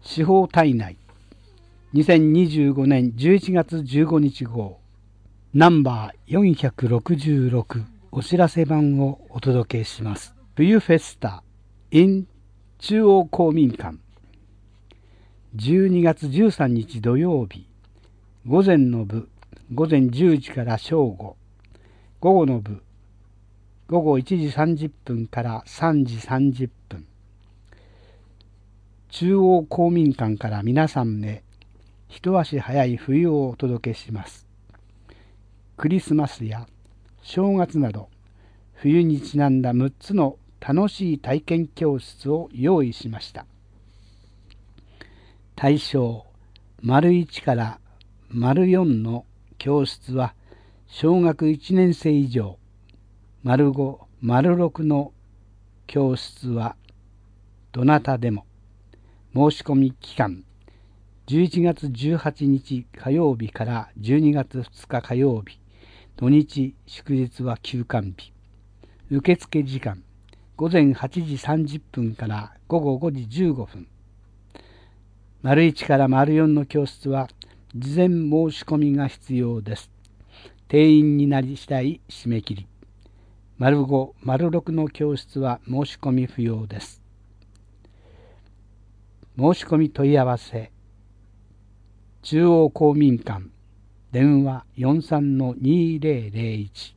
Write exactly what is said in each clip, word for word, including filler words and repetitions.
司法体内にせんにじゅうごねんじゅういちがつじゅうごにち号ナンバーよんひゃくろくじゅうろくお知らせ版をお届けします。冬フェスタ in 中央公民館じゅうにがつじゅうさんにち土曜日、午前の部午前じゅうじから正午、午後の部午後いちじさんじゅっぷんからさんじさんじゅっぷん、中央公民館から皆さんへ一足早い冬をお届けします。クリスマスや正月など冬にちなんだむっつの楽しい体験教室を用意しました。対象丸いちから丸よんの教室は小学いちねんせい以上、丸ご、丸ろくの教室はどなたでも。申し込み期間じゅういちがつじゅうはちにち火曜日からじゅうにがつふつか火曜日、土日祝日は休館日。受付時間午前はちじさんじゅっぷんから午後ごじじゅうごふん。丸いちから丸よんの教室は事前申し込みが必要です。定員になり次第締め切り。丸ご、丸ろくの教室は申し込み不要です。申し込み問い合わせ中央公民館電話 よんさんのにーぜろぜろいち。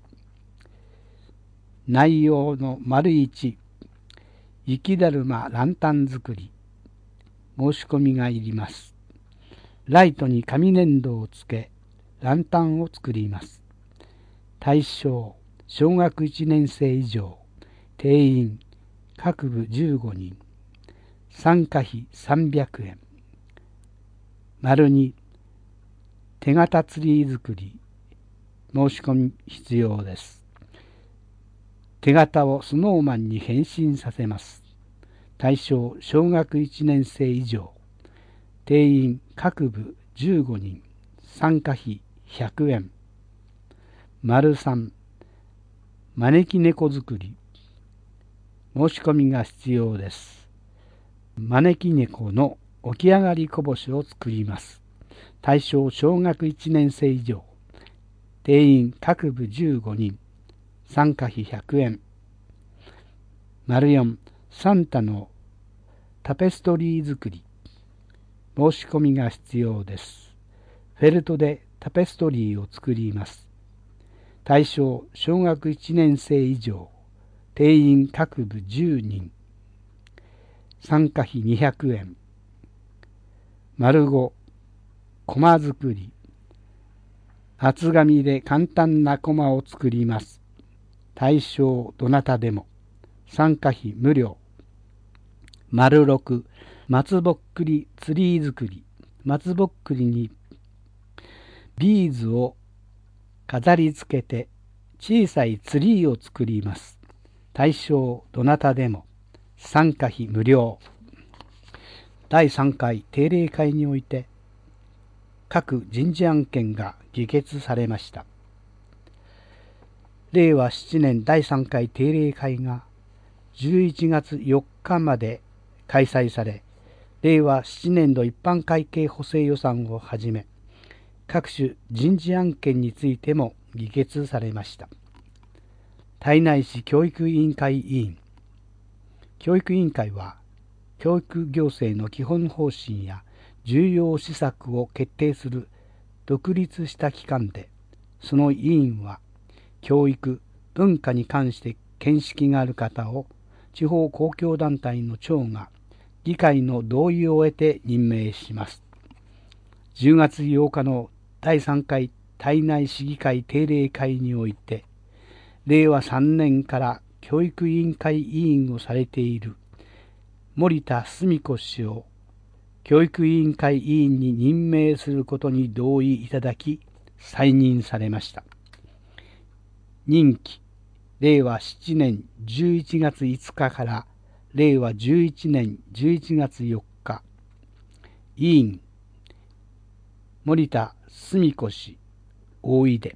内容の丸いち、雪だるまランタン作り。申し込みがいります。ライトに紙粘土をつけランタンを作ります。対象小学いちねんせい以上、定員各部じゅうごにん、参加費さんびゃくえん。丸に、手形ツリー作り。申し込み必要です。手形をスノーマンに変身させます。対象小学いちねんせい以上、定員各部じゅうごにん、参加費ひゃくえん。丸さん、招き猫作り。申し込みが必要です。招き猫の起き上がりこぼしを作ります。対象小学いちねんせい以上、定員各部じゅうごにん、参加費ひゃくえん。丸よん、サンタのタペストリー作り。申し込みが必要です。フェルトでタペストリーを作ります。対象小学いちねんせい以上、定員各部じゅうにん、参加費にひゃくえん。丸ご、コマ作り。厚紙で簡単なコマを作ります。対象どなたでも。参加費無料。丸ろく、松ぼっくりツリー作り。松ぼっくりにビーズを飾り付けて小さいツリーを作ります。対象どなたでも。参加費無料。だいさんかい定例会において各人事案件が議決されました。れいわななねんだいさんかい定例会がじゅういちがつよっかまで開催され、れいわななねんど一般会計補正予算をはじめ各種人事案件についても議決されました。胎内市教育委員会委員。教育委員会は教育行政の基本方針や重要施策を決定する独立した機関で、その委員は教育・文化に関して見識がある方を地方公共団体の長が議会の同意を得て任命します。じゅうがつようかのだいさんかい胎内市議会定例会において、れいわさんねんから教育委員会委員をされている森田澄子氏を教育委員会委員に任命することに同意いただき、再任されました。任期れいわななねんじゅういちがついつかかられいわじゅういちねんじゅういちがつよっか。委員森田澄子氏大出。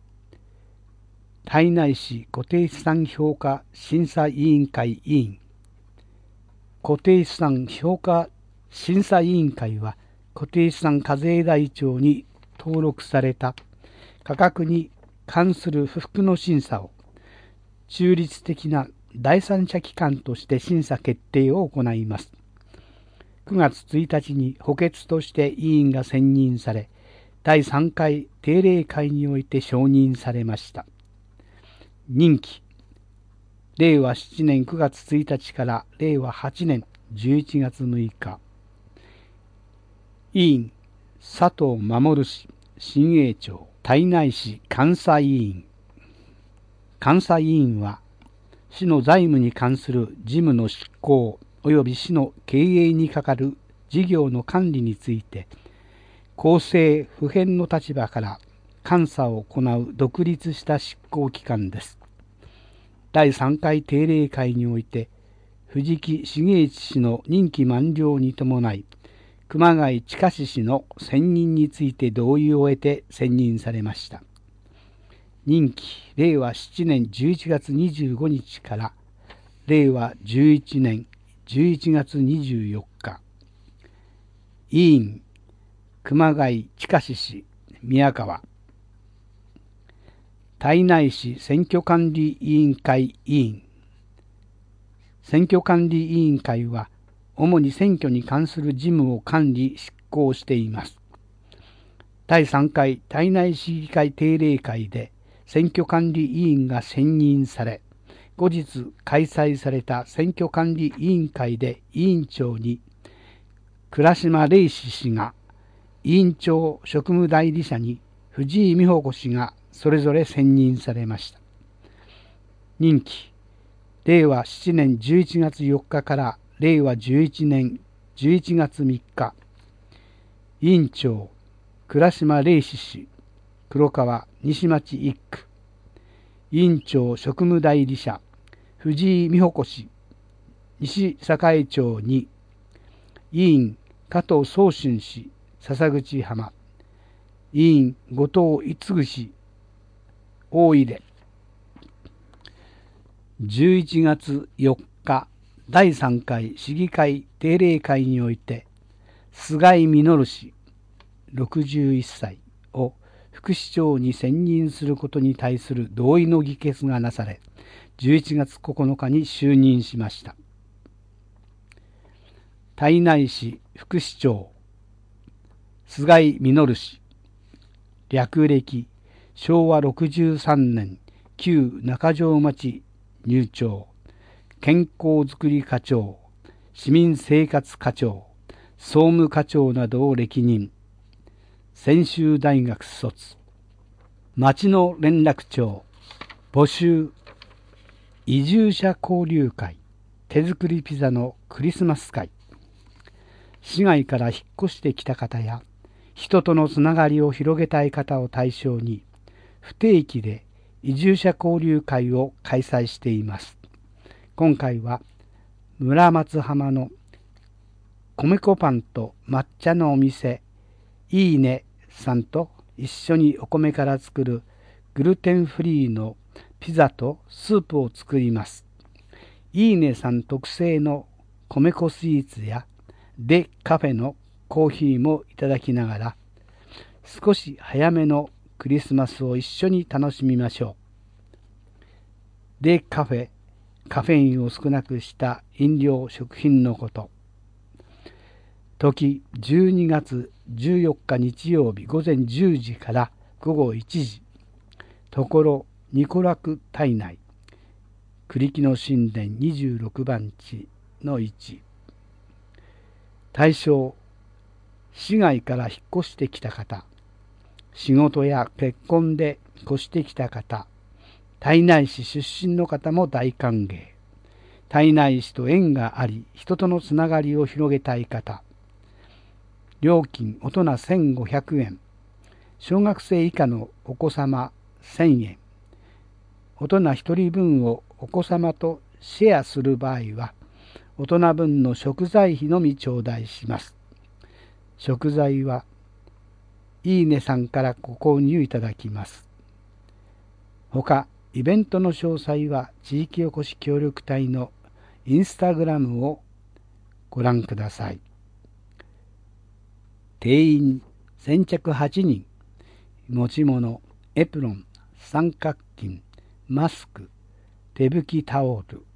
胎内市固定資産評価審査委員会委員。固定資産評価審査委員会は固定資産課税台帳に登録された価格に関する不服の審査を中立的な第三者機関として審査決定を行います。くがつついたちに補欠として委員が選任され、だいさんかい定例会において承認されました。任期、れいわななねんくがつついたちかられいわはちねんじゅういちがつむいか。委員、佐藤守氏、親衛長、胎内市監査委員。監査委員は、市の財務に関する事務の執行及び市の経営に係る事業の管理について、公正不偏の立場から監査を行う独立した執行機関です。だいさんかい定例会において、藤木重一氏の任期満了に伴い、熊谷親氏の選任について同意を得て選任されました。任期れいわななねんじゅういちがつにじゅうごにちかられいわじゅういちねんじゅういちがつにじゅうよっか。委員、熊谷親氏、宮川。胎内市選挙管理委員会委員。選挙管理委員会は、主に選挙に関する事務を管理・執行しています。だいさんかい胎内市議会定例会で選挙管理委員が選任され、後日開催された選挙管理委員会で委員長に倉島礼志氏が、委員長職務代理者に藤井美穂子氏がそれぞれ選任されました。任期、れいわななねんじゅういちがつよっかかられいわじゅういちねんじゅういちがつみっか。委員長、倉島礼志氏、黒川西町一区。委員長職務代理者、藤井美穂子氏、西栄町に。委員、加藤宗春氏、笹口浜。委員、後藤逸氏、大出。じゅういちがつよっか、だいさんかい市議会定例会において、菅井実氏、ろくじゅういっさいを副市長に選任することに対する同意の議決がなされ、じゅういちがつここのかに就任しました。胎内市副市長、菅井実氏。略歴、しょうわろくじゅうさんねん、旧中条町入庁、健康づくり課長、市民生活課長、総務課長などを歴任。専修大学卒。町の連絡帳、募集、移住者交流会、手作りピザのクリスマス会。市外から引っ越してきた方や、人とのつながりを広げたい方を対象に、不定期で移住者交流会を開催しています。今回は、村松浜の米粉パンと抹茶のお店、いいねさんと一緒にお米から作るグルテンフリーのピザとスープを作ります。いいねさん特製の米粉スイーツやデカフェのコーヒーもいただきながら、少し早めのクリスマスを一緒に楽しみましょう。デカフェ、カフェインを少なくした飲料食品のこと。時じゅうにがつじゅうよっか日曜日午前じゅうじからごごいちじ。ところニコラク体内。栗木の神殿にじゅうろくばんちのいち。対象、市外から引っ越してきた方、仕事や結婚で越してきた方、胎内市出身の方も大歓迎。胎内市と縁があり、人とのつながりを広げたい方。料金大人せんごひゃくえん。小学生以下のお子様せんえん。大人ひとりぶんをお子様とシェアする場合は、大人分の食材費のみ頂戴します。食材は、いいねさんからご購入いただきます。ほか、イベントの詳細は地域おこし協力隊のインスタグラムをご覧ください。 定員先着はちにん、持ち物、エプロン、三角巾、マスク、手拭きタオル。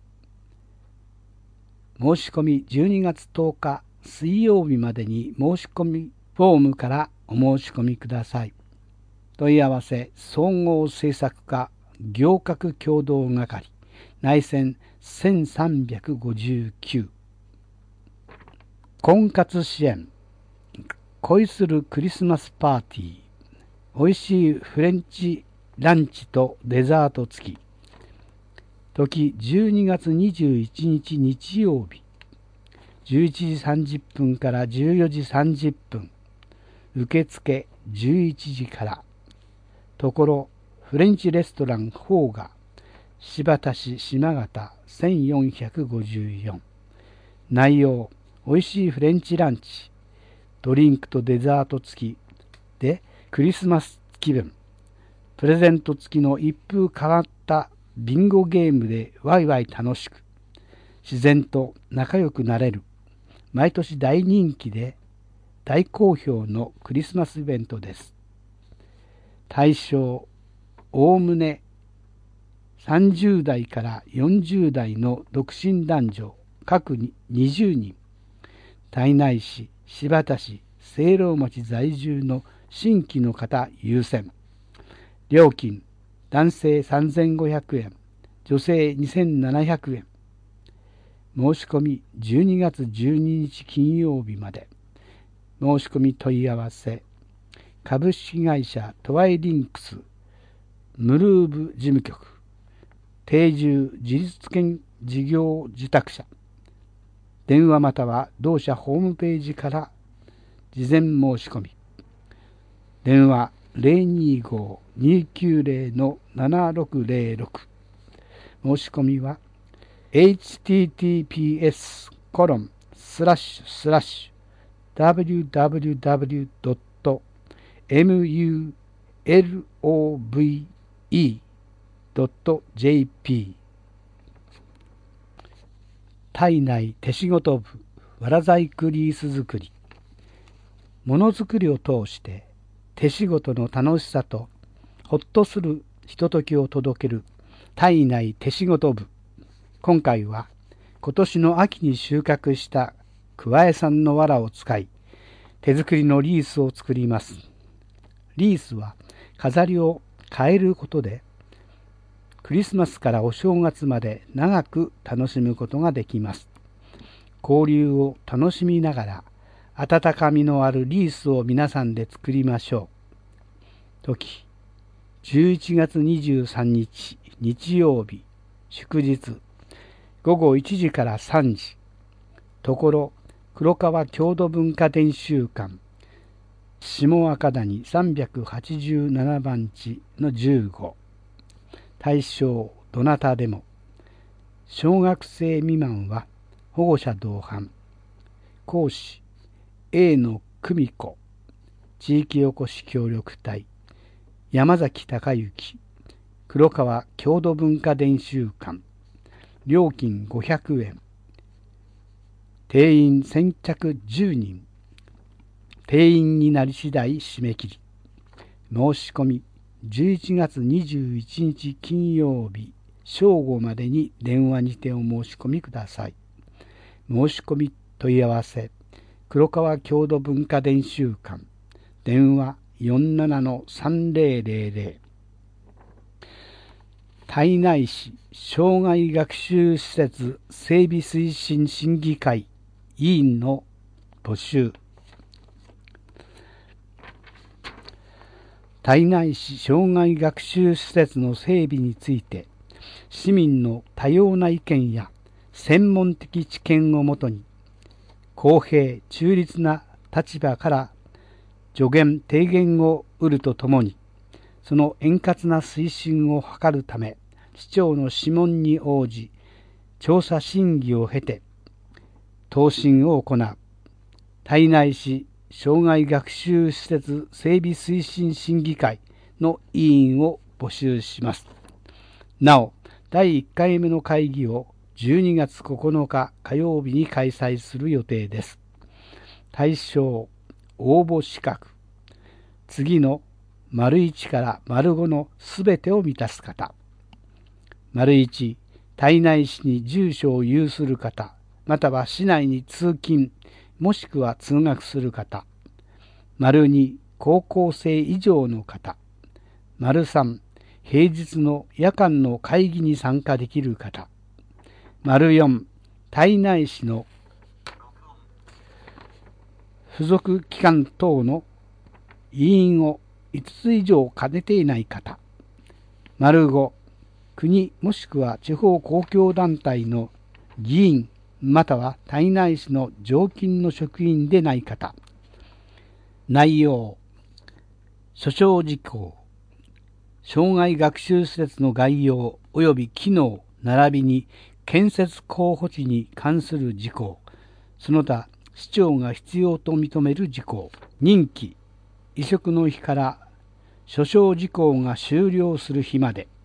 申し込みじゅうにがつとおか水曜日までに申し込みフォームからお申し込みください。問い合わせ総合政策課行革協同係内線せんさんびゃくごじゅうきゅう。婚活支援恋するクリスマスパーティー、おいしいフレンチランチとデザート付き。時じゅうにがつにじゅういちにち日曜日、じゅういちじさんじゅっぷんからじゅうよじさんじゅっぷん、受付じゅういちじから。ところフレンチレストランフォーガ、新発田市島形せんよんひゃくごじゅうよん。内容、おいしいフレンチランチ、ドリンクとデザート付きでクリスマス気分、プレゼント付きの一風変わったビンゴゲームでワイワイ楽しく、自然と仲良くなれる、毎年大人気で大好評のクリスマスイベントです。対象、おおむねさんじゅうだいからよんじゅうだいの独身男女各にじゅうにん、胎内市、新発田市、聖籠町在住の新規の方優先。料金、男性さんぜんごひゃくえん、女性にせんななひゃくえん。申し込みじゅうにがつじゅうににち金曜日まで。申し込み問い合わせ、株式会社トワイリンクスムルーブ事務局、定住自立権事業受託者。電話または同社ホームページから事前申し込み。電話 ゼロにーごーにーきゅうゼロ のななろくゼロろく。申し込みは エイチティーティーピーエスコロンスラッシュスラッシュダブリューダブリューダブリュードットムルーブイドットジェーピー。 体内手仕事部わら細工リース作り。ものづくりを通して手仕事の楽しさとほっとするひとときを届ける体内手仕事部。今回は今年の秋に収穫した桑江産の藁を使い手作りのリースを作ります。リースは飾りを変えることでクリスマスからお正月まで長く楽しむことができます。交流を楽しみながら温かみのあるリースを皆さんで作りましょう。時じゅういちがつにじゅうさんにち日曜日祝日、ごごいちじからさんじ。ところ黒川郷土文化伝習館下赤谷さんびゃくはちじゅうななばんちのじゅうご。対象どなたでも。小学生未満は保護者同伴。講師 A の久美子、地域おこし協力隊山崎隆之、黒川郷土文化伝習館。料金ごひゃくえん。定員先着じゅうにん。定員になり次第締め切り。申し込みじゅういちがつにじゅういちにち金曜日正午までに電話にてお申し込みください。申し込み問い合わせ黒川郷土文化伝習館。電話 よんななのさんぜろぜろぜろ。胎内市障害学習施設整備推進審議会委員の募集。胎内市障害学習施設の整備について市民の多様な意見や専門的知見をもとに公平中立な立場から助言提言を得るとともに、その円滑な推進を図るため市長の諮問に応じ調査審議を経て答申を行う胎内市障害学習施設整備推進審議会の委員を募集します。なお、だいいっかいめの会議をじゅうにがつここのか火曜日に開催する予定です。対象、 応募資格。次の丸いちから丸ごのすべてを満たす方。丸いち、胎内市に住所を有する方、または市内に通勤、もしくは通学する方。丸に、高校生以上の方。丸さん、平日の夜間の会議に参加できる方。丸よん、胎内市の付属機関等の委員をいつつ以上兼ねていない方。丸ご、国もしくは地方公共団体の議員または胎内市の常勤の職員でない方。内容、諸小事項、障害学習施設の概要及び機能並びに建設候補地に関する事項、その他市長が必要と認める事項、任期、移植の日から諸小事項が終了する日まで。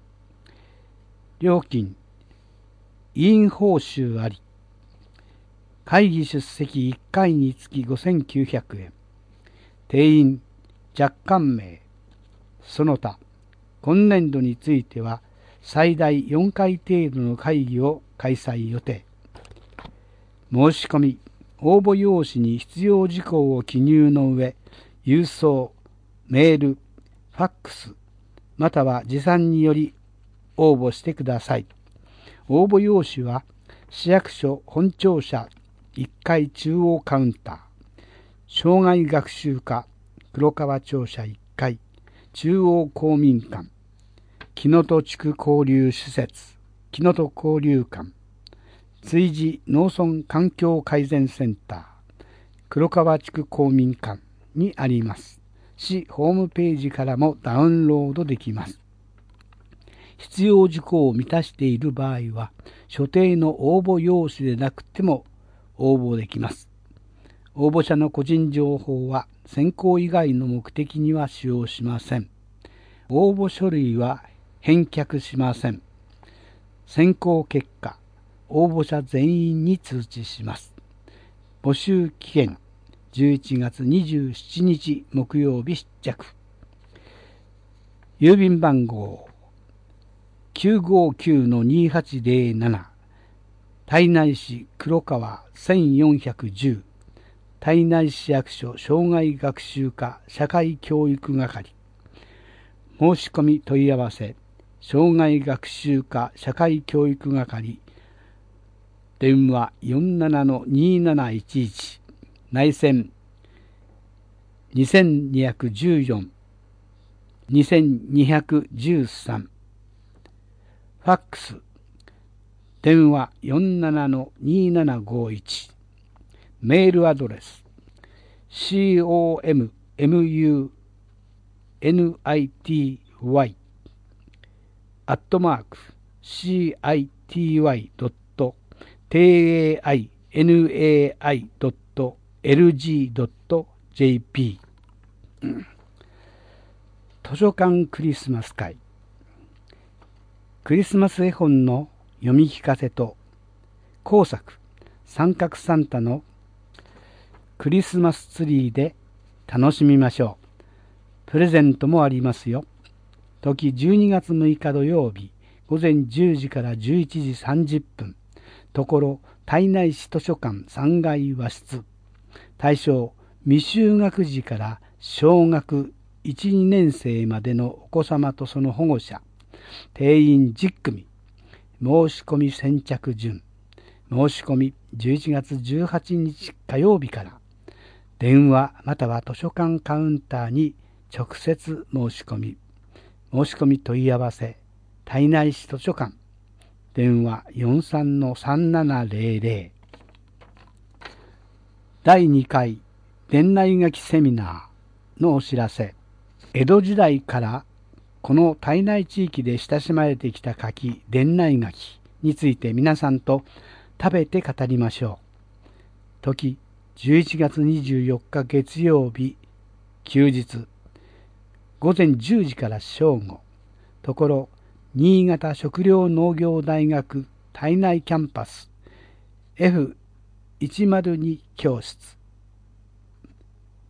料金、委員報酬あり。会議出席いっかいにつきごせんきゅうひゃくえん。定員、若干名。その他、今年度については最大よんかい程度の会議を開催予定。申し込み、応募用紙に必要事項を記入の上、郵送、メール、ファックス、または持参により応募してください。応募用紙は、市役所本庁舎いっかい中央カウンター、障害学習課黒川庁舎いっかい、中央公民館、木能登地区交流施設、木能登交流館、築地農村環境改善センター、黒川地区公民館にあります。市ホームページからもダウンロードできます。必要事項を満たしている場合は、所定の応募用紙でなくても応募できます。応募者の個人情報は選考以外の目的には使用しません。応募書類は返却しません。選考結果、応募者全員に通知します。募集期限、じゅういちがつにじゅうしちにち木曜日出着。郵便番号 きゅうごきゅうのにはちぜろなな、胎内市黒川せんよんひゃくじゅう、胎内市役所障害学習課社会教育係。申し込み問い合わせ、障害学習課社会教育係、電話 よんななのにーなないちいち、内線にせんにひゃくじゅうよん、にせんにひゃくじゅうさん。ファックス、電話 よんななのにーななごいち。メールアドレス、community アットマーク city.tainai.lg.jp 図書館クリスマス会。クリスマス絵本の読み聞かせと工作三角サンタのクリスマスツリーで楽しみましょう。プレゼントもありますよ。時じゅうにがつむいか土曜日、ごぜんじゅうじからじゅういちじさんじゅっぷん。ところ、胎内市図書館さんがい和室。対象、未就学児から小学いち、にねんせいまでのお子様とその保護者。定員じゅっくみ。申し込み先着順。申し込みじゅういちがつじゅうはちにち火曜日から。電話または図書館カウンターに直接申し込み。申し込み問い合わせ、胎内市図書館。電話 よんさんのさんななぜろぜろ。だいにかい伝来書きセミナーのお知らせ。江戸時代からこの胎内地域で親しまれてきた柿、伝来柿について皆さんと食べて語りましょう。時、じゅういちがつにじゅうよっか月曜日、休日。ごぜんじゅうじから正午。ところ、新潟食糧農業大学胎内キャンパス エフひゃくに 教室。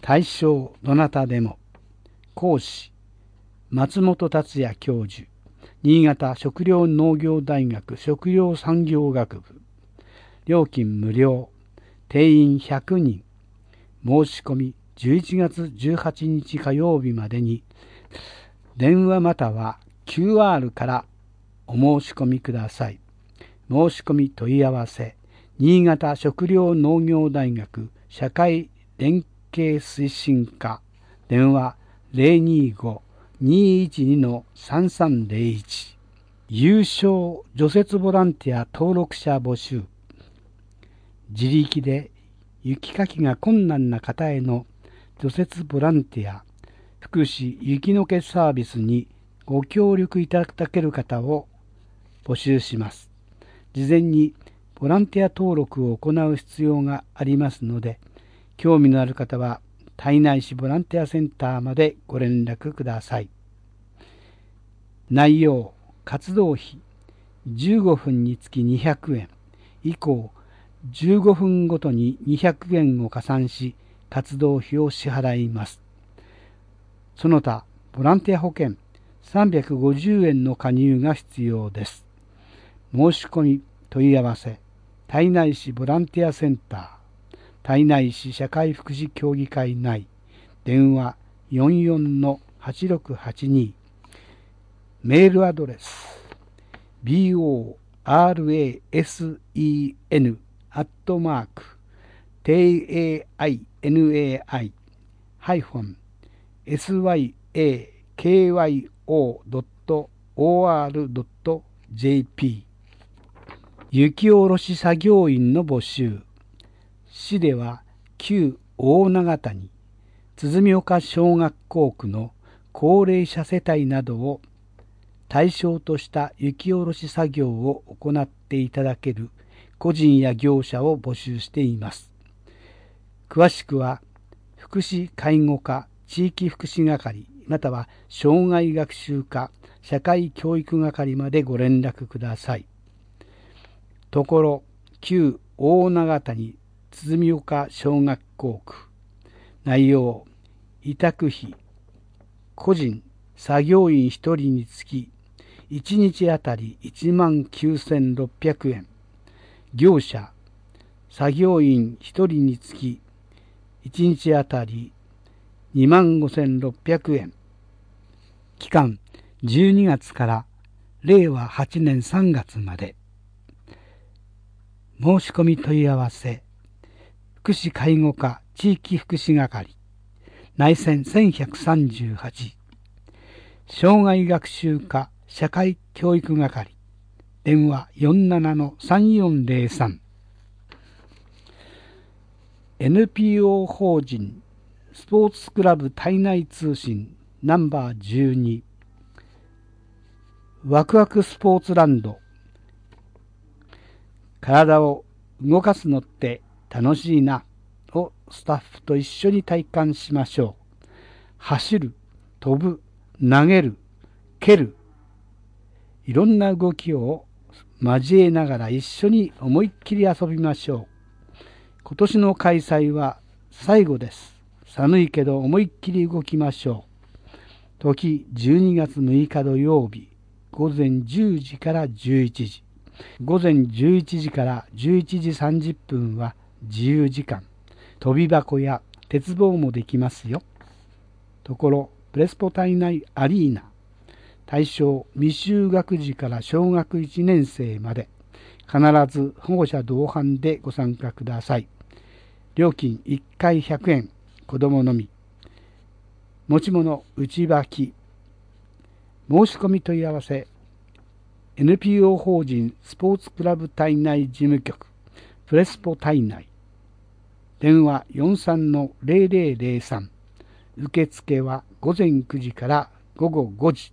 対象どなたでも。講師松本達也教授、新潟食糧農業大学食糧産業学部。料金無料。定員ひゃくにん。申し込みじゅういちがつじゅうはちにち火曜日までに、電話または キューアール からお申し込みください。申し込み問い合わせ、新潟食糧農業大学社会連携推進課、電話 ゼロにーご にーいちに さんさんゼロいち。有償除雪ボランティア登録者募集。自力で雪かきが困難な方への除雪ボランティア、福祉雪除けサービスにご協力いただける方を募集します。事前にボランティア登録を行う必要がありますので、興味のある方は胎内市ボランティアセンターまでご連絡ください。内容、活動費じゅうごふんにつきにひゃくえん、以降じゅうごふんごとににひゃくえんを加算し、活動費を支払います。その他、ボランティア保険さんびゃくごじゅうえんの加入が必要です。申し込み問い合わせ、胎内市ボランティアセンター、胎内市社会福祉協議会内、電話 よんよんのはちろくはちに、メールアドレス ボラセン アットマーク テイエーアイエヌエーアイ ハイフン エスワイエーケーワイオー ドット オーアール ドット ジェーピー。 雪下ろし作業員の募集。市では旧大長谷鼓岡小学校区の高齢者世帯などを対象とした雪下ろし作業を行っていただける個人や業者を募集しています。詳しくは福祉介護課地域福祉係または障害学習課社会教育係までご連絡ください。ところ旧大長谷鼓岡小学校区。内容、委託費個人作業員ひとりにつきいちにちあたりいちまんきゅうせんろっぴゃくえん、業者作業員ひとりにつきいちにちあたりにまんごせんろっぴゃくえん。期間じゅうにがつかられいわはちねんさんがつまで。申し込み問い合わせ、福祉介護課地域福祉係、内線せんひゃくさんじゅうはち、障害学習課社会教育係、電話 よんななのさんよんゼロさん。エヌピーオー 法人スポーツクラブ胎内通信ナンバーじゅうに、ワクワクスポーツランド。体を動かすのって楽しいなをスタッフと一緒に体感しましょう。走る、飛ぶ、投げる、蹴る、いろんな動きを交えながら一緒に思いっきり遊びましょう。今年の開催は最後です。寒いけど思いっきり動きましょう。時じゅうにがつむいか土曜日、ごぜんじゅうじからじゅういちじ、ごぜんじゅういちじからじゅういちじさんじゅっぷんは自由時間。飛び箱や鉄棒もできますよ。ところプレスポ体内アリーナ。対象未就学児から小学いちねんせいまで。必ず保護者同伴でご参加ください。料金いっかいひゃくえん、子供のみ。持ち物内履き。申し込み問い合わせ、エヌピーオー 法人スポーツクラブ体内事務局プレスポ体内、電話 よんさんのゼロゼロゼロさん。受付はごぜんくじからごごごじ。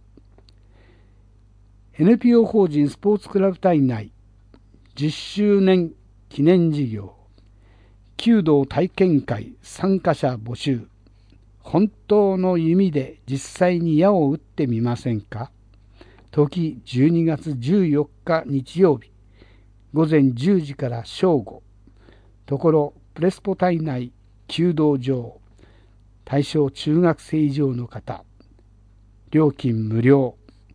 エヌピーオー 法人スポーツクラブ体内じゅっしゅうねん記念事業弓道体験会参加者募集。本当の弓で実際に矢を打ってみませんか。時じゅうにがつじゅうよっか日曜日、ごぜんじゅうじから正午。ところプレスポ体内弓道場。 対象中学生以上の方、料金無料。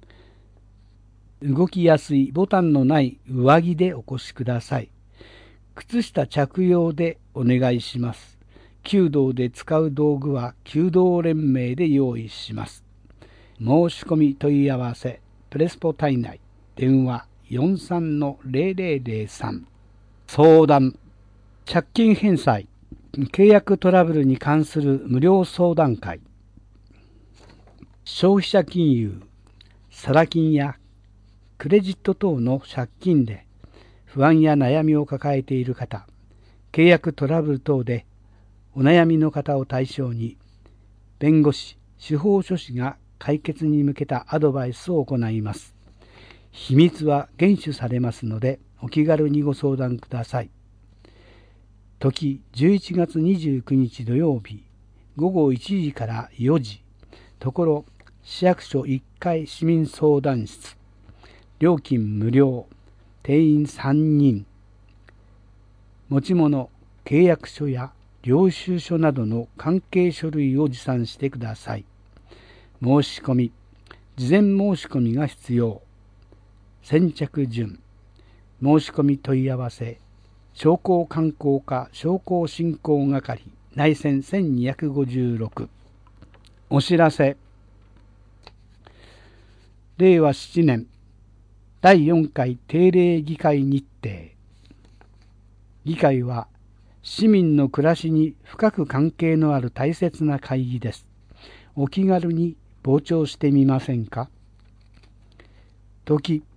動きやすいボタンのない上着でお越しください。靴下着用でお願いします。弓道で使う道具は弓道連盟で用意します。申し込み問い合わせ、プレスポ体内、電話 よんさんのゼロゼロゼロさん。相談、借金返済、契約トラブルに関する無料相談会。消費者金融、サラ金やクレジット等の借金で不安や悩みを抱えている方、契約トラブル等でお悩みの方を対象に、弁護士、司法書士が解決に向けたアドバイスを行います。秘密は厳守されますので、お気軽にご相談ください。時じゅういちがつにじゅうくにち土曜日、ごごいちじからよじ、ところ市役所いっかい市民相談室。料金無料、定員さんにん。持ち物、契約書や領収書などの関係書類を持参してください。申し込み、事前申し込みが必要。先着順、申し込み問い合わせ、商工観光課商工振興係内線せんにひゃくごじゅうろく。お知らせ、れいわしちねんだいよんかい定例議会日程。議会は市民の暮らしに深く関係のある大切な会議です。お気軽に傍聴してみませんか。時、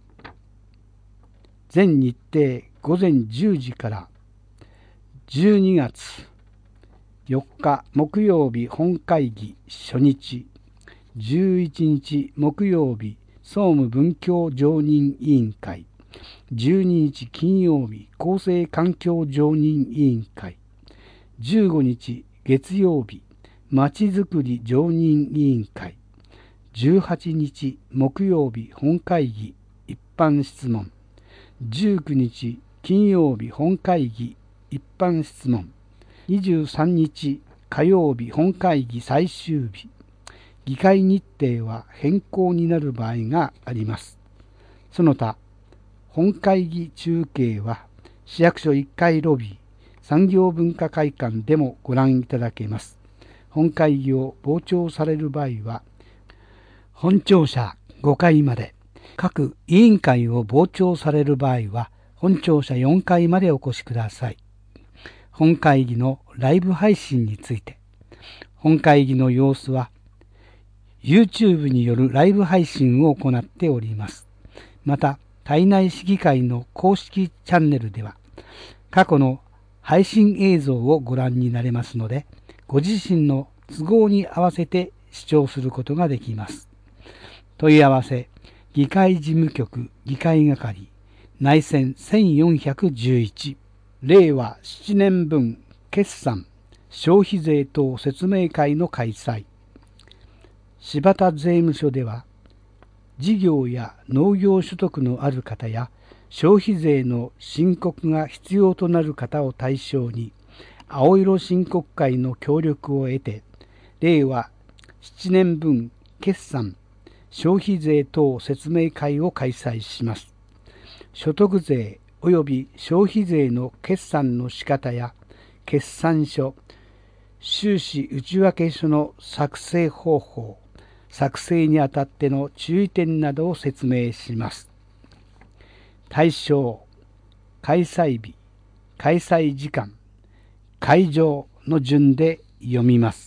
全日程ごぜんじゅうじからじゅうにがつよっか木曜日本会議初日、じゅういちにち木曜日総務文教常任委員会、じゅうににち金曜日厚生環境常任委員会、じゅうごにち月曜日まちづくり常任委員会、じゅうはちにち木曜日本会議一般質問、じゅうくにち金曜日本会議一般質問、にじゅうさんにち火曜日本会議最終日。議会日程は変更になる場合があります。その他、本会議中継は市役所いっかいロビー、産業文化会館でもご覧いただけます。本会議を傍聴される場合は、本庁舎ごかいまで、各委員会を傍聴される場合は、本庁舎よんかいまでお越しください。本会議のライブ配信について、本会議の様子は、YouTube によるライブ配信を行っております。また、胎内市議会の公式チャンネルでは、過去の配信映像をご覧になれますので、ご自身の都合に合わせて視聴することができます。問い合わせ、議会事務局議会係、内線せんよんひゃくじゅういち、れいわしちねんぶん決算消費税等説明会の開催。柴田税務署では、事業や農業所得のある方や消費税の申告が必要となる方を対象に、青色申告会の協力を得て、れいわしちねんぶん決算消費税等説明会を開催します。所得税及び消費税の決算の仕方や決算書、収支内訳書の作成方法、作成にあたっての注意点などを説明します。対象、開催日、開催時間、会場の順で読みます。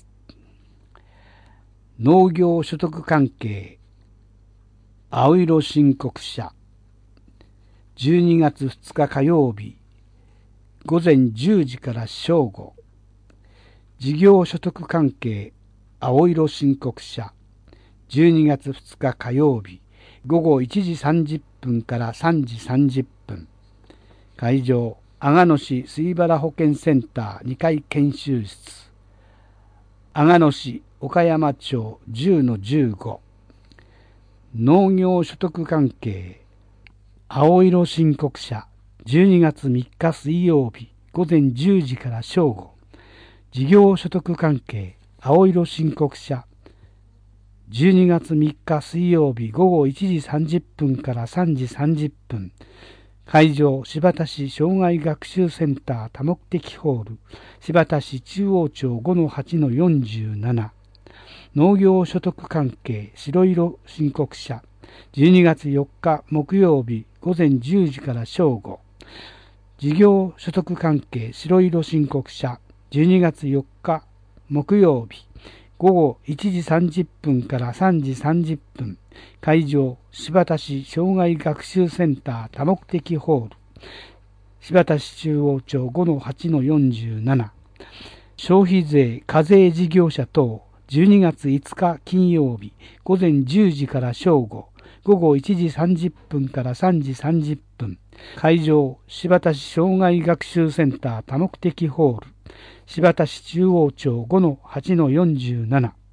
農業所得関係、青色申告者、じゅうにがつふつか火曜日、ごぜんじゅうじから正午。事業所得関係、青色申告者、じゅうにがつふつか火曜日、ごごいちじさんじゅっぷんからさんじさんじゅっぷん。会場、阿賀野市水原保健センターにかい研修室。阿賀野市岡山町 じゅうのじゅうご。農業所得関係、青色申告者、じゅうにがつみっか水曜日、ごぜんじゅうじから正午。事業所得関係、 青色申告者、じゅうにがつみっか水曜日午後いちじさんじゅっぷんからさんじさんじゅっぷん、会場、新発田市障害学習センター多目的ホール、新発田市中央町 ごのはちのよんじゅうなな、農業所得関係白色申告者、じゅうにがつよっか木曜日午前じゅうじから正午、事業所得関係白色申告者、じゅうにがつよっか木曜日午後いちじさんじゅっぷんからさんじさんじゅっぷん、会場、新発田市障害学習センター多目的ホール、新発田市中央町 ごのはちのよんじゅうなな、消費税課税事業者等、じゅうにがついつか金曜日午前じゅうじから正午、午後いちじさんじゅっぷんからさんじさんじゅっぷん、会場、新発田市障害学習センター多目的ホール、新発田市中央町 ごのはちのよんじゅうなな、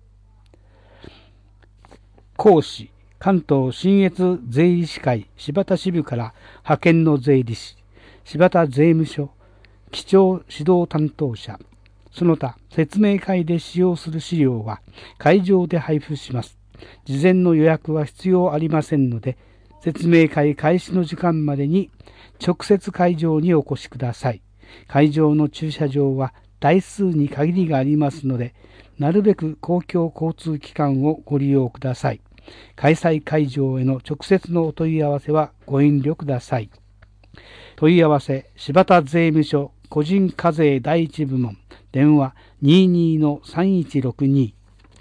講師、関東信越税理士会新発田支部から派遣の税理士、新発田税務署基調指導担当者、その他説明会で使用する資料は会場で配布します。事前の予約は必要ありませんので、説明会開始の時間までに直接会場にお越しください。会場の駐車場は台数に限りがありますので、なるべく公共交通機関をご利用ください。開催会場への直接のお問い合わせはご遠慮ください。問い合わせ、新発田税務署個人課税第一部門、電話 にじゅうにのさんいちろくに。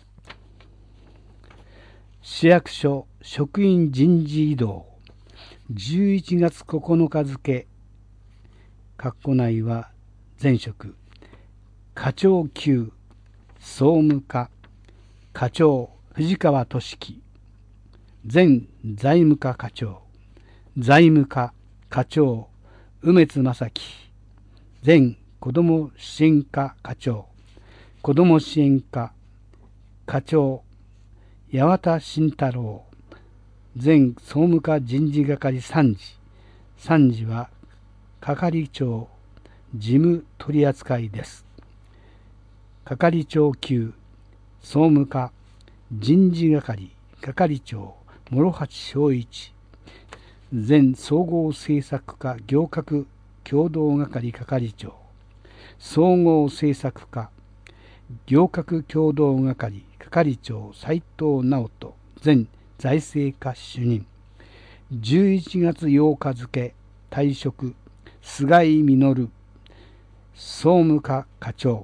市役所職員人事異動、じゅういちがつここのか付、括弧内は前職、課長級総務課課長藤川俊樹、前財務課課長、財務課課長梅津正樹、前子ども支援課課長、子ども支援課課長八幡慎太郎、前総務課人事係参事、参事は係長事務取扱いです。係長級総務課人事係係長諸八正一、前総合政策課行革共同係係長、総合政策課行革共同係係長斉藤直人、前財政課主任。じゅういちがつようか付退職、菅井実、総務課課長。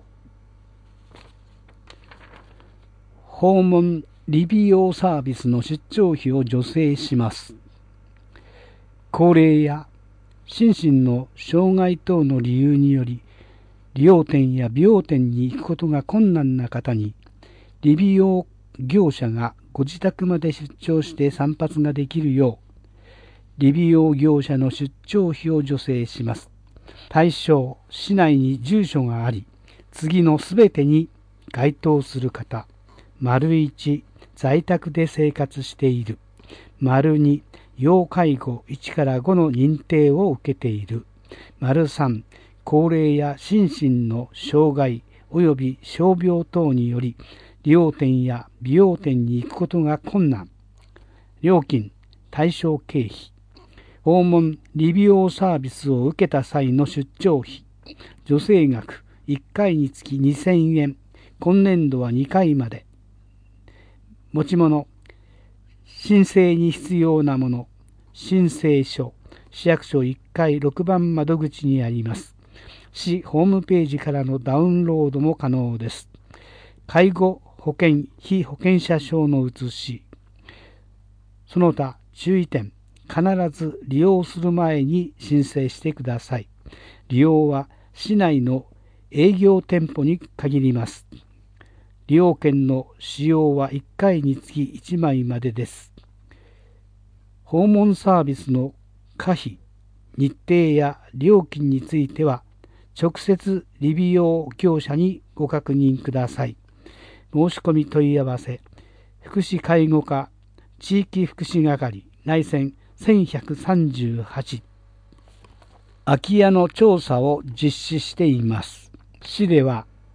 訪問理美容サービスの出張費を助成します。高齢や心身の障害等の理由により、理容店や美容店に行くことが困難な方に、理美容業者がご自宅まで出張して散髪ができるよう、理美容業者の出張費を助成します。対象、市内に住所があり、次のすべてに該当する方。丸いち、在宅で生活している。丸に、要介護いちからごの認定を受けている。丸さん、高齢や心身の障害及び傷病等により、理容店や美容店に行くことが困難。料金、対象経費。訪問理美容サービスを受けた際の出張費。助成額、いっかいにつきにせんえん。今年度はにかいまで。持ち物、申請に必要なもの、申請書、市役所いっかいろくばん窓口にあります。市ホームページからのダウンロードも可能です。介護保険被保険者証の写し。その他注意点、必ず利用する前に申請してください。利用は市内の営業店舗に限ります。利用券の使用はいっかいにつきいちまいまでです。訪問サービスの可否、日程や料金については、直接理美容業者にご確認ください。申し込み問い合わせ、福祉介護課地域福祉係内線せんひゃくさんじゅうはち。空き家の調査を実施しています。市では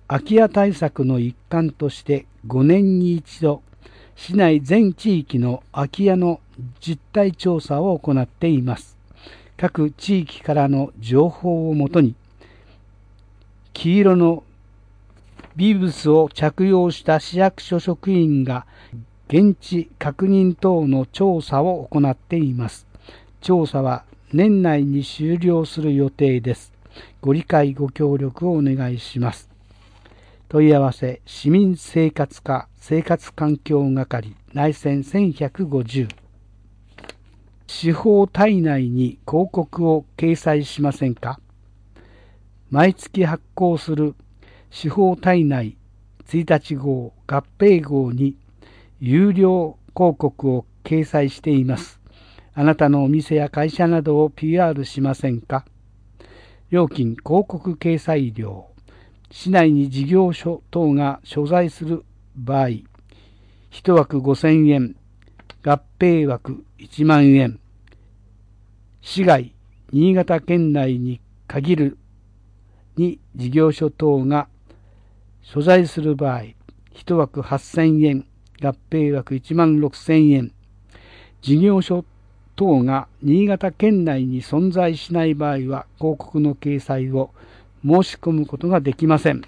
空き家対策の一環としてごねんに一度、市内全地域の空き家の実態調査を行っています。各地域からの情報をもとに、黄色のビブスを着用した市役所職員が現地確認等の調査を行っています。調査は年内に終了する予定です。ご理解ご協力をお願いします。問い合わせ、市民生活課生活環境係内線せんひゃくごじゅう。市法体内に広告を掲載しませんか？毎月発行する市法体内いちにち号合併号に有料広告を掲載しています。あなたのお店や会社などを ピーアール しませんか？料金、広告掲載料。市内に事業所等が所在する場合、一枠ごせんえん、合併枠いちまんえん。市外、新潟県内に限るに事業所等が所在する場合、一枠はっせんえん、合併枠いちまんろくせんえん。事業所等が新潟県内に存在しない場合は、広告の掲載を申し込むことができません。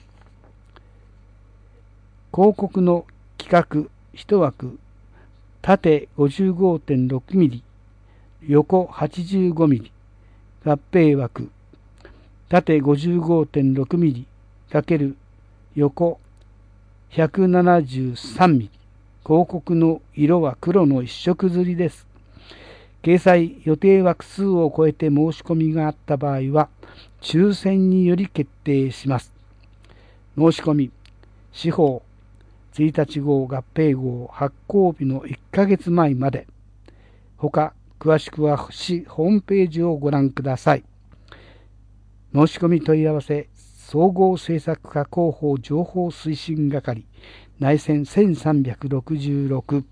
広告の規格一枠、縦 ごじゅうごてんろくミリ、横 はちじゅうごミリ、合併枠、縦 ごじゅうごてんろくミリ× 横ひゃくななじゅうさんミリ、広告の色は黒の一色刷りです。掲載予定枠数を超えて申し込みがあった場合は、抽選により決定します。申し込み、市法いちにち号合併号発行日のいっかげつまえまで。ほか、詳しくは市ホームページをご覧ください。申し込み問い合わせ、総合政策課広報情報推進係、内線せんさんびゃくろくじゅうろく。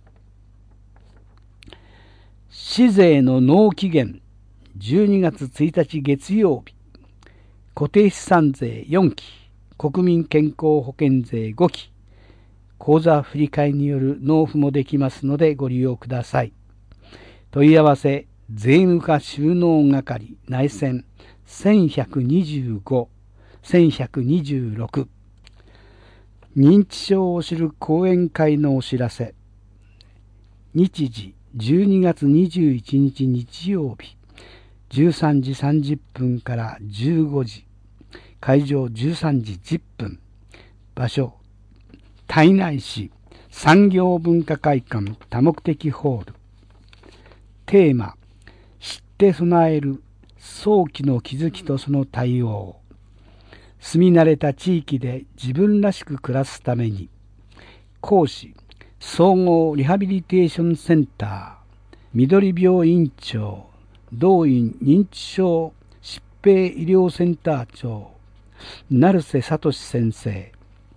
市税の納期限、じゅうにがつついたち月曜日、固定資産税よんき、国民健康保険税ごき、口座振替による納付もできますのでご利用ください。問い合わせ、税務課収納係、内線せんひゃくにじゅうご、せんひゃくにじゅうろく。認知症を知る講演会のお知らせ。日時、じゅうにがつにじゅういちにち日曜日、じゅうさんじさんじゅっぷんからじゅうごじ、会場じゅうさんじじゅっぷん、場所、胎内市産業文化会館多目的ホール。テーマ、知って備える早期の気づきとその対応。住み慣れた地域で自分らしく暮らすために。講師、総合リハビリテーションセンター緑病院長道院認知症疾病医療センター長成瀬聡先生。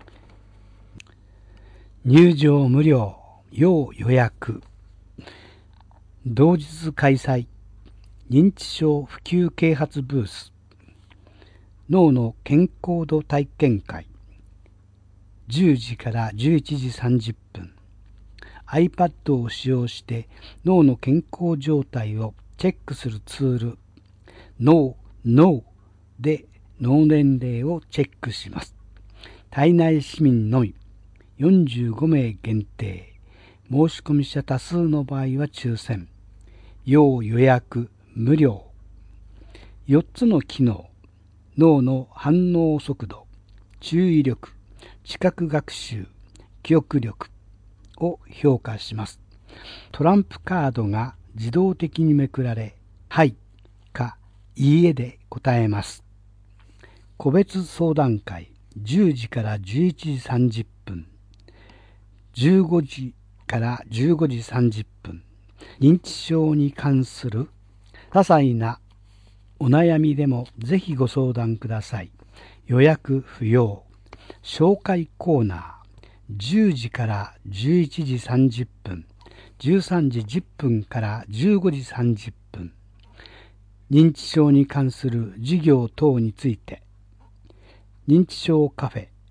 入場無料、要予約。同日開催、認知症普及啓発ブース、脳の健康度体験会、じゅうじからじゅういちじさんじゅっぷん。iPad を使用して脳の健康状態をチェックするツール、脳、脳で脳年齢をチェックします。胎内市民のみ、よんじゅうごめい限定。申し込み者多数の場合は抽選。要予約、無料。よっつの機能。脳の反応速度、注意力、知覚学習、記憶力を評価します。トランプカードが自動的にめくられ、はいかいいえで答えます。個別相談会、じゅうじからじゅういちじさんじゅっぷん。じゅうごじからじゅうごじさんじゅっぷん。認知症に関する些細なお悩みでもぜひご相談ください。予約不要。紹介コーナー。じゅうじからじゅういちじさんじゅっぷん。じゅうさんじじゅっぷんからじゅうごじさんじゅっぷん。認知症に関する授業等について。認知症カフェ。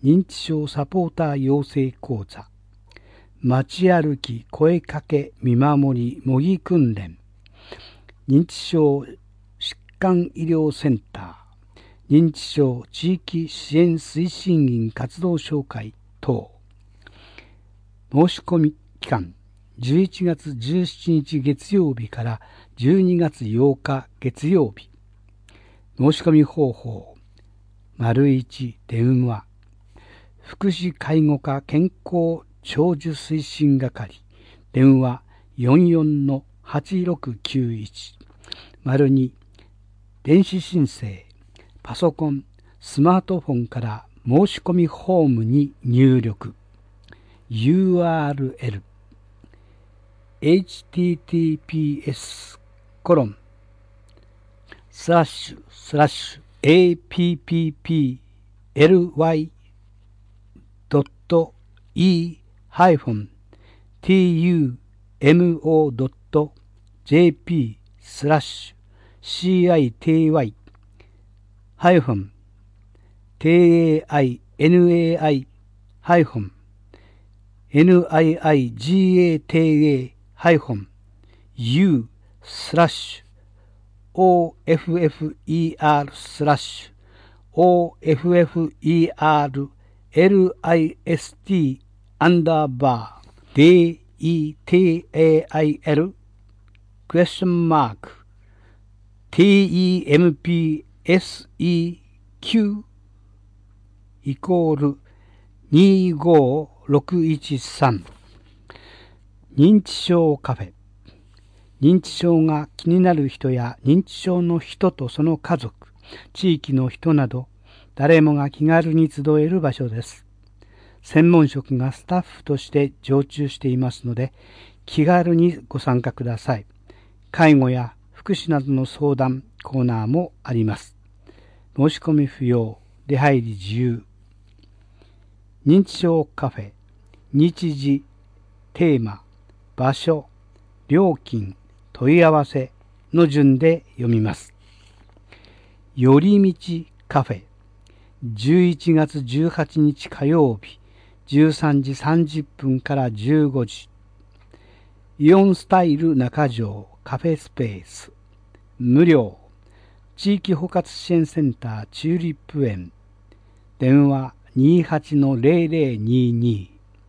認知症サポーター養成講座、街歩き声かけ見守り模擬訓練、認知症疾患医療センター、認知症地域支援推進員活動紹介等。申し込み期間、じゅういちがつじゅうしちにち月曜日からじゅうにがつようか月曜日。申し込み方法、丸一電話、福祉介護課健康長寿推進係、電話 よんよんのはちろくきゅういち、丸に電子申請、パソコン、スマートフォンから申し込みフォームに入力。ユーアールエル エイチティーティーピーエス コロンスラッシュスラッシュ エーピーピーピーエルワイ ドット イー ハイフン ティーユーエムオー ドット ジェーピー スラッシュ シーアイティーワイ ハイフン ティーエーアイエヌエーアイ ハイフン エヌアイアイジーエーティーエー ハイフン ユー スラッシュ オーエフエフイーアール スラッシュ オーエフエフイーアール エルアイエスティー アンダーバー ディーイーティーエーアイエル クエスチョンマーク ティーイーエムピーエスイーキュー イコールにーごーろくいちさん。認知症カフェ。認知症が気になる人や認知症の人とその家族、地域の人など誰もが気軽に集える場所です。専門職がスタッフとして常駐していますので気軽にご参加ください。介護や福祉などの相談コーナーもあります。申し込み不要、出入り自由。認知症カフェ、日時、テーマ、場所、料金、問い合わせの順で読みます。寄り道カフェ、じゅういちがつじゅうはちにち火曜日、じゅうさんじさんじゅっぷんからじゅうごじ。イオンスタイル中条カフェスペース、無料。地域包括支援センターチューリップ園、電話 にじゅうはちのゼロゼロにじゅうに。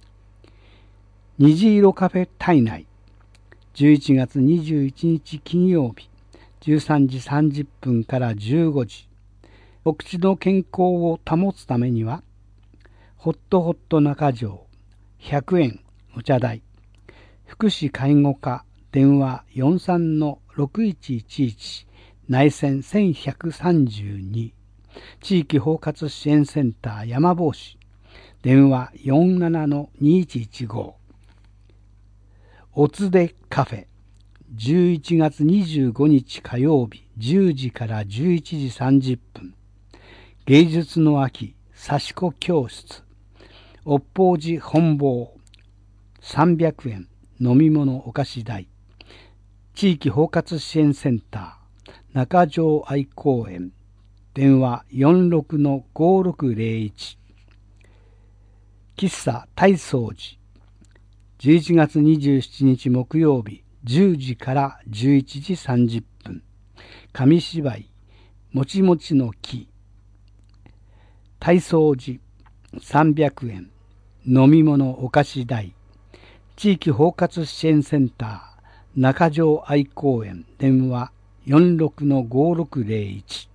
虹色カフェ体内、じゅういちがつにじゅういちにち金曜日、じゅうさんじさんじゅっぷんからじゅうごじ。お口の健康を保つためには、ホットホット中条、ひゃくえんお茶代。福祉介護課、電話 よんじゅうさんのろくいちいちいち、内線せんひゃくさんじゅうに。地域包括支援センター山帽子、電話 よんじゅうななのにいちいちご。おつでカフェ、じゅういちがつにじゅうごにち火曜日じゅうじからじゅういちじさんじゅっぷん。芸術の秋、刺し子教室、おっぽうじ本坊、さんびゃくえん、飲み物お菓子代。地域包括支援センター中条愛公園、電話 よんじゅうろくのごろくゼロいち。喫茶大宗寺、じゅういちがつにじゅうしちにち木曜日じゅうじからじゅういちじさんじゅっぷん。紙芝居、もちもちの木、大宗寺さんびゃくえん、飲み物お菓子代。地域包括支援センター中条愛公園、電話 よんじゅうろくのごろくゼロいち。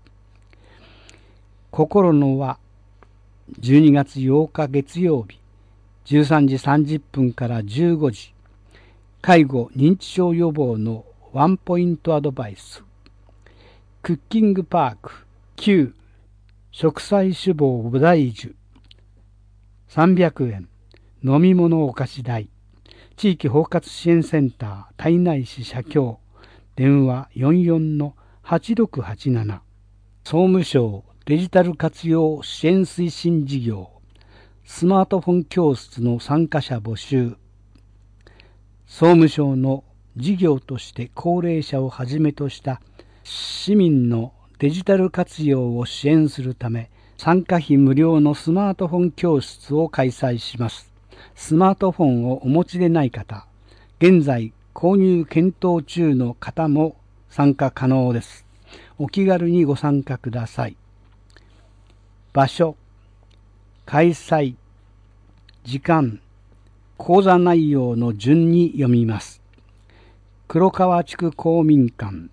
心の輪、じゅうにがつようか月曜日じゅうさんじさんじゅっぷんからじゅうごじ。介護認知症予防のワンポイントアドバイス。クッキングパークきゅう、植栽脂肪菩提樹さんびゃくえん、飲み物お菓子代。地域包括支援センター胎内市社協、電話 よんじゅうよんのはちろくはちなな。総務省デジタル活用支援推進事業、スマートフォン教室の参加者募集。総務省の事業として高齢者をはじめとした市民のデジタル活用を支援するため、 参加費無料のスマートフォン教室を開催します。スマートフォンをお持ちでない方、現在購入検討中の方も参加可能です。お気軽にご参加ください。場所、開催、時間、講座内容の順に読みます。黒川地区公民館、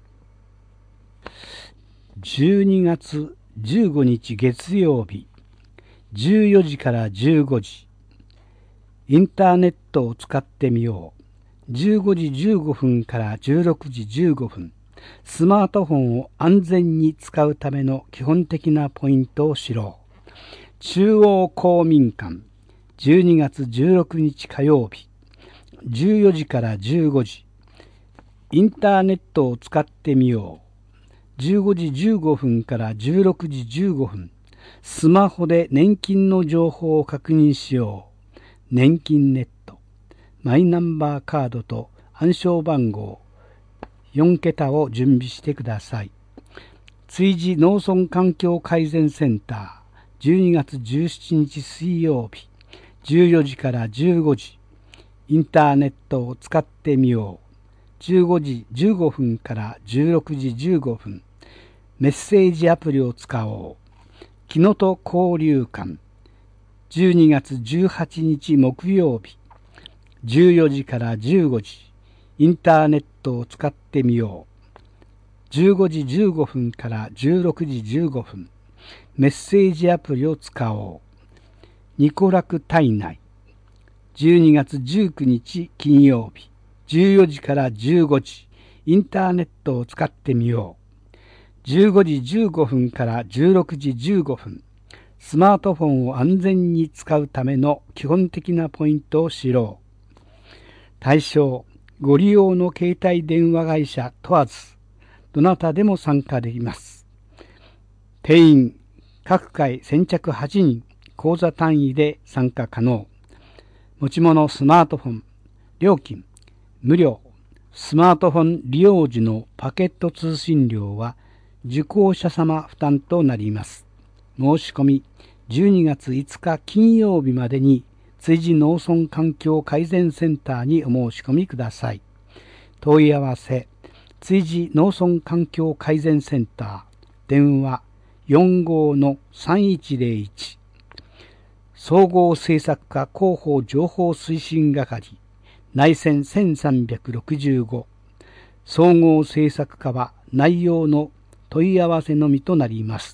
じゅうにがつじゅうごにち月曜日、じゅうよじからじゅうごじ。インターネットを使ってみよう。じゅうごじじゅうごふんからじゅうろくじじゅうごふん。スマートフォンを安全に使うための基本的なポイントを知ろう。中央公民館、じゅうにがつじゅうろくにち火曜日、じゅうよじからじゅうごじ。インターネットを使ってみよう。じゅうごじじゅうごふんからじゅうろくじじゅうごふん。スマホで年金の情報を確認しよう。年金ネット。マイナンバーカードと暗証番号よんけたを準備してください。築地農村環境改善センター、じゅうにがつじゅうしちにち水曜日、じゅうよじからじゅうごじ。インターネットを使ってみよう。じゅうごじじゅうごふんからじゅうろくじじゅうごふん。メッセージアプリを使おう。木の戸交流館、じゅうにがつじゅうはちにち木曜日、じゅうよじからじゅうごじ。インターネットを使ってみよう。じゅうごじじゅうごふんからじゅうろくじじゅうごふん。メッセージアプリを使おう。ニコラク体内、じゅうにがつじゅうくにち金曜日、じゅうよじからじゅうごじ。インターネットを使ってみよう。じゅうごじじゅうごふんからじゅうろくじじゅうごふん。スマートフォンを安全に使うための基本的なポイントを知ろう。対象、ご利用の携帯電話会社問わず、どなたでも参加できます。定員、各回先着はちにん、講座単位で参加可能。持ち物スマートフォン、料金、無料。スマートフォン利用時のパケット通信料は受講者様負担となります。申し込み、じゅうにがついつか金曜日までに築地農村環境改善センターにお申し込みください。問い合わせ、築地農村環境改善センター、電話 よんごのさんいちゼロいち。総合政策課広報情報推進係、内線せんさんびゃくろくじゅうご。総合政策課は内容の問い合わせのみとなります。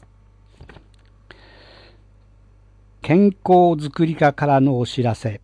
健康づくり課からのお知らせ。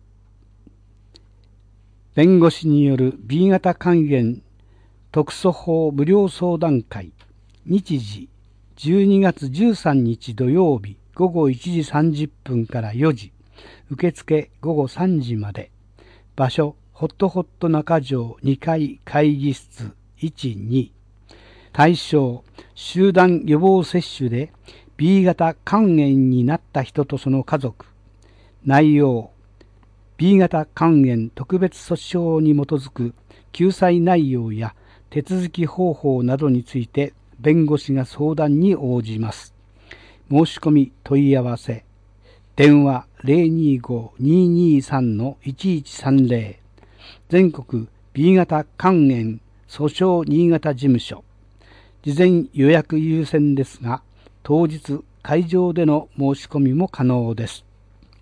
弁護士による ビー 型肝炎特措法無料相談会、日時じゅうにがつじゅうさんにち土曜日ごごいちじさんじゅっぷんからよじ、受付ごごさんじまで。場所、ホットホット中条にかい会議室いちに。対象、集団予防接種で ビー 型肝炎になった人とその家族。内容、ビー 型肝炎特別訴訟に基づく救済内容や手続き方法などについて弁護士が相談に応じます。申し込み問い合わせ。電話 ゼロにーごーにーにーさんのいちいちさんゼロ。全国 ビー 型肝炎訴訟新潟事務所。事前予約優先ですが、当日会場での申し込みも可能です。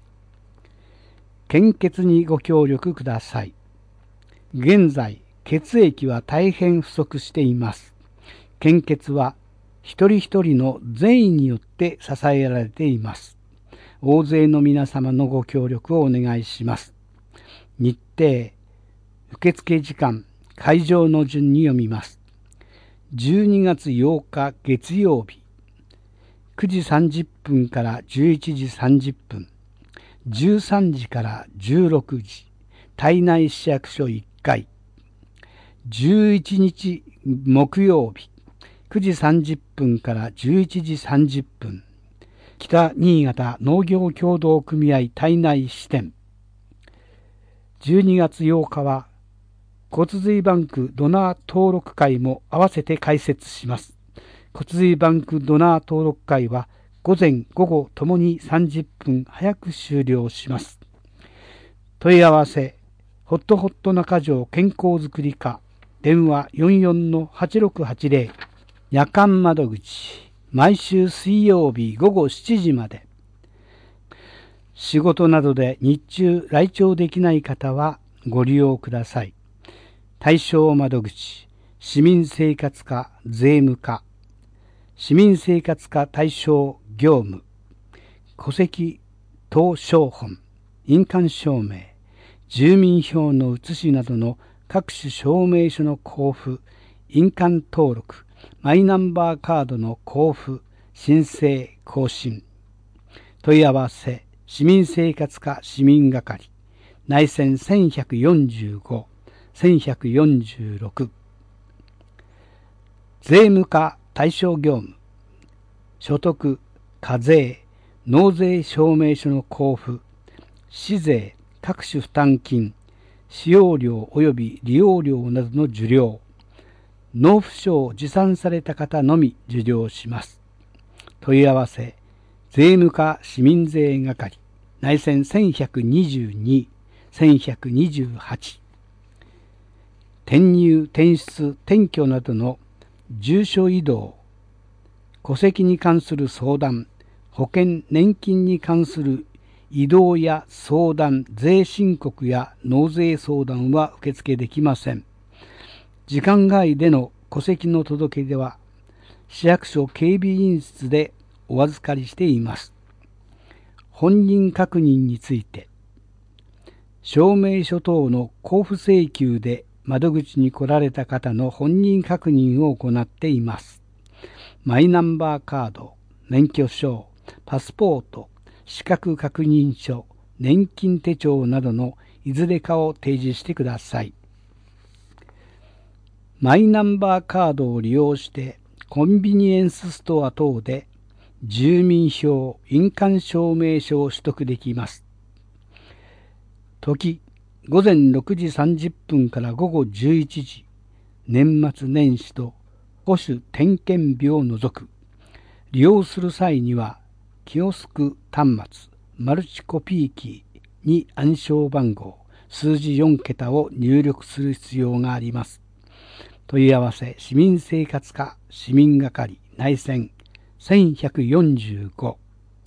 献血にご協力ください。現在、血液は大変不足しています。献血は一人一人の善意によって支えられています。大勢の皆様のご協力をお願いします。日程、受付時間、会場の順に読みます。じゅうにがつようか月曜日、くじさんじゅっぷんからじゅういちじさんじゅっぷん、じゅうさんじからじゅうろくじ、胎内市役所いっかい。じゅういちにち木曜日、くじさんじゅっぷんからじゅういちじさんじゅっぷん、北新潟農業協同組合胎内支店。じゅうにがつようかは骨髄バンクドナー登録会も合わせて開設します。骨髄バンクドナー登録会は午前午後ともにさんじゅっぷん早く終了します。問い合わせ、ホットホット中条健康づくり課、電話 よんよんのはちろくはちぜろ、夜間窓口、毎週水曜日午後しちじまで。仕事などで日中来庁できない方はご利用ください。対象窓口、市民生活課税務課、市民生活課対象業務、戸籍謄商本、印鑑証明、住民票の写しなどの各種証明書の交付、印鑑登録、マイナンバーカードの交付、申請、更新。問い合わせ、市民生活課市民係、内線せんひゃくよんじゅうご、せんひゃくよんじゅうろく。税務課対象業務、所得、課税、納税証明書の交付、市税、各種負担金、使用料及び利用料などの受領、納付書を持参された方のみ受領します。問い合わせ、税務課市民税係、内線せんひゃくにじゅうに、せんひゃくにじゅうはち。転入、転出、転居などの住所異動、戸籍に関する相談、保険・年金に関する異動や相談、税申告や納税相談は受付できません。時間外での戸籍の届け出は、市役所警備員室でお預かりしています。本人確認について、証明書等の交付請求で窓口に来られた方の本人確認を行っています。マイナンバーカード、免許証、パスポート、資格確認書、年金手帳などのいずれかを提示してください。マイナンバーカードを利用してコンビニエンスストア等で住民票、印鑑証明書を取得できます。時、午前ろくじさんじゅっぷんから午後じゅういちじ、年末年始と保守点検日を除く。利用する際には、キオスク端末、マルチコピー機に暗証番号、数字よんけたを入力する必要があります。問い合わせ、市民生活課市民係、内線せんひゃくよんじゅうご。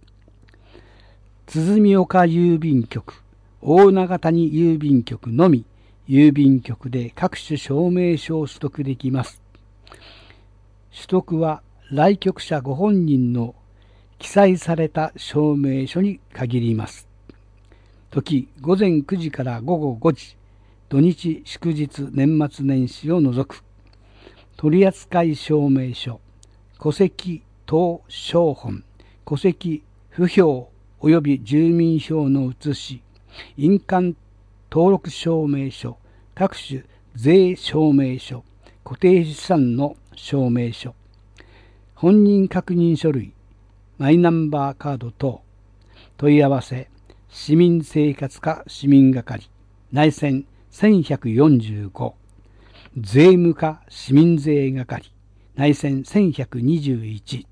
鼓岡郵便局、大長谷郵便局のみ、郵便局で各種証明書を取得できます。取得は来局者ご本人の記載された証明書に限ります。時、午前くじから午後ごじ、土日祝日年末年始を除く。取扱証明書、戸籍謄商本、戸籍不評及び住民票の写し、印鑑登録証明書、各種税証明書、固定資産の証明書、本人確認書類、マイナンバーカード等。問い合わせ、市民生活課市民係、内線せんひゃくよんじゅうご。税務課市民税係、内線せんひゃくにじゅういち。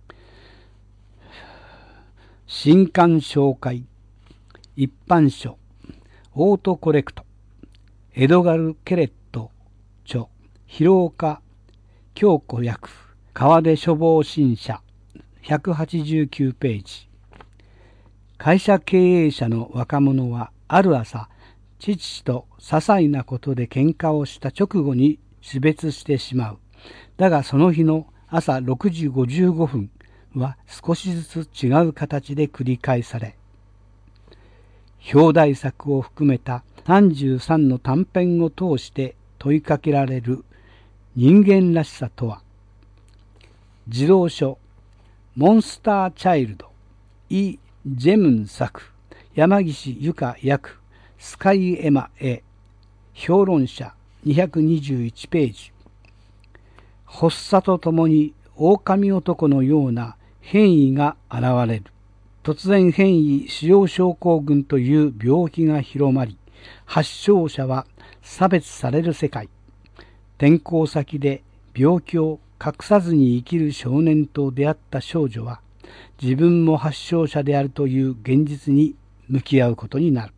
新刊紹介、一般書、オートコレクト、エドガル・ケレット著、広岡京子役、川出処方新社、ひゃくはちじゅうきゅうページ。会社経営者の若者はある朝、父と些細なことで喧嘩をした直後に死別してしまう。だがその日の朝ろくじごじゅうごふんは少しずつ違う形で繰り返され、表題作を含めたさんじゅうさんの短編を通して問いかけられる人間らしさとは。児童書、モンスターチャイルド、イ・ジェムン作、山岸由香役、スカイエマ絵、評論者にひゃくにじゅういちページ。発作とともに狼男のような変異が現れる。突然変異使用症候群という病気が広まり、発症者は差別される世界。転校先で病気を隠さずに生きる少年と出会った少女は、 自分も発症者であるという現実に向き合うことになる。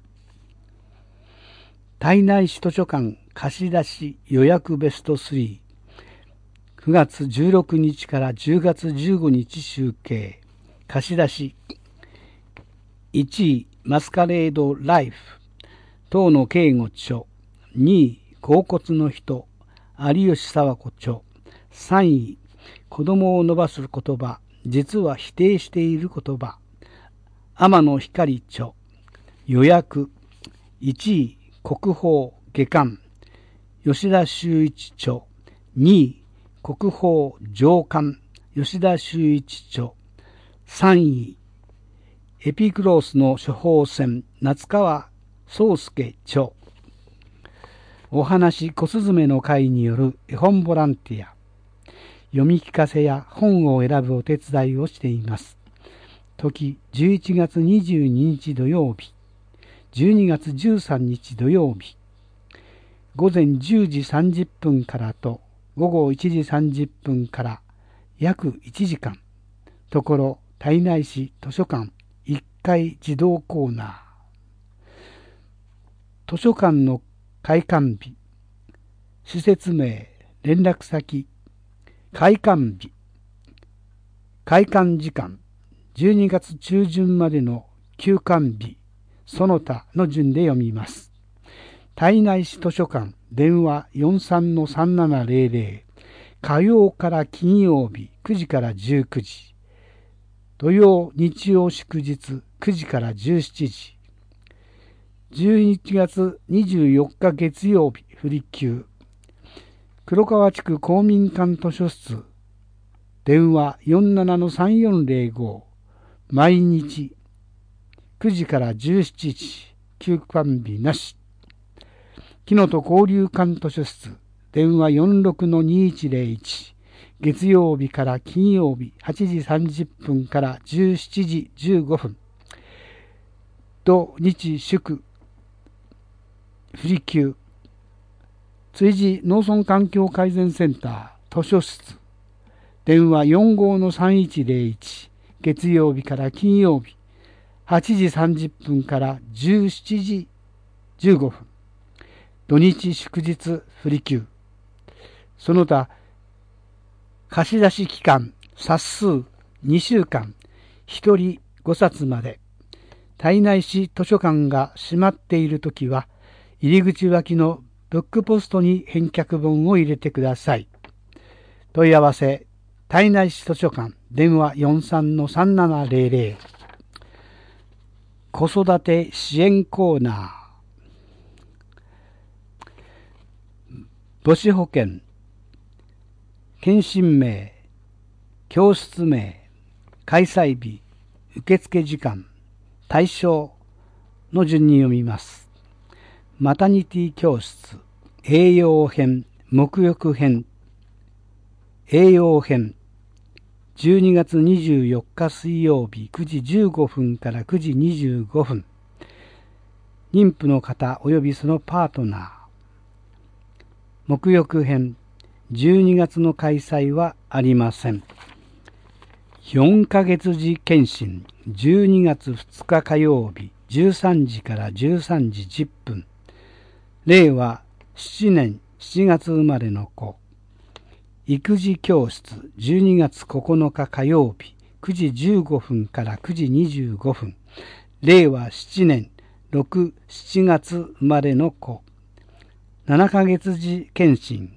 胎内市図書館貸し出し予約ベストスリー、くがつじゅうろくにちからじゅうがつじゅうごにち集計。貸し出しいちいマスカレードライフ東野圭吾著、にい甲骨の人有吉佐和子著、さんい子供を伸ばす言葉実は否定している言葉天野光著、予約いちい国宝下巻吉田修一著、にい国宝上巻吉田修一著、さんいエピクロースの処方箋夏川宗介著。お話小すずめの会による絵本ボランティア、読み聞かせや本を選ぶお手伝いをしています。時じゅういちがつにじゅうににち土曜日、じゅうにがつじゅうさんにち土曜日、午前じゅうじさんじゅっぷんからと午後いちじさんじゅっぷんから約いちじかん、ところ胎内市図書館いっかい児童コーナー。図書館の開館日、施設名、連絡先、開館日、開館時間、じゅうにがつ中旬までの休館日、その他の順で読みます。胎内市図書館、電話 よんさんのさんななゼロゼロ、火曜から金曜日くじからじゅうくじ、土曜日曜祝日くじからじゅうしちじ、じゅういちがつにじゅうよっか月曜日不離休、黒川地区公民館図書室、電話 よんななのさんよんゼロご、毎日くじからじゅうしちじ、休館日なし。木のと交流館図書室、電話 よんろくのにいちゼロいち、月曜日から金曜日はちじさんじゅっぷんからじゅうしちじじゅうごふん、土日祝不離休。築地農村環境改善センター図書室、電話 よんごのさんいちゼロいち、月曜日から金曜日はちじさんじゅっぷんからじゅうしちじじゅうごふん、土日祝日不離休。その他貸し出し期間冊数にしゅうかん、ひとりごさつまで。胎内市図書館が閉まっているときは入り口脇のブックポストに返却本を入れてください。問い合わせ胎内市図書館、電話 よんさんのさんななゼロゼロ。子育て支援コーナー。母子保険、検診名、教室名、開催日、受付時間、対象の順に読みます。マタニティ教室、栄養編、沐浴編、栄養編、じゅうにがつにじゅうよっか水曜日くじじゅうごふんからくじにじゅうごふん、妊婦の方及びそのパートナー。沐浴編、じゅうにがつの開催はありません。よんかげつじ検診、じゅうにがつふつか火曜日じゅうさんじからじゅうさんじじゅっぷん、れいわななねんしちがつ生まれの子。育児教室、じゅうにがつここのか火曜日くじじゅうごふんからくじにじゅうごふん、れいわななねんろく、しちがつ生まれの子。ななかげつじ検診、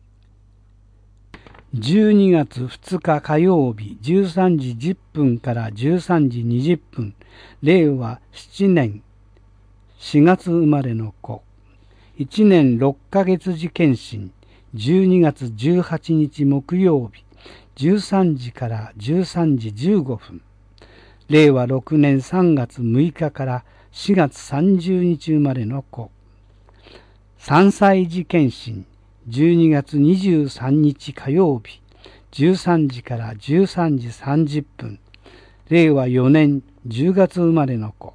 じゅうにがつふつか火曜日じゅうさんじじゅっぷんからじゅうさんじにじゅっぷん、れいわななねんしがつ生まれの子。いちねんろっかげつじ検診、じゅうにがつじゅうはちにち木曜日じゅうさんじからじゅうさんじじゅうごふん、れいわろくねんさんがつむいかからしがつさんじゅうにち生まれの子。さんさいじ検診、じゅうにがつにじゅうさんにち火曜日じゅうさんじからじゅうさんじさんじゅっぷん、れいわよねんじゅうがつ生まれの子。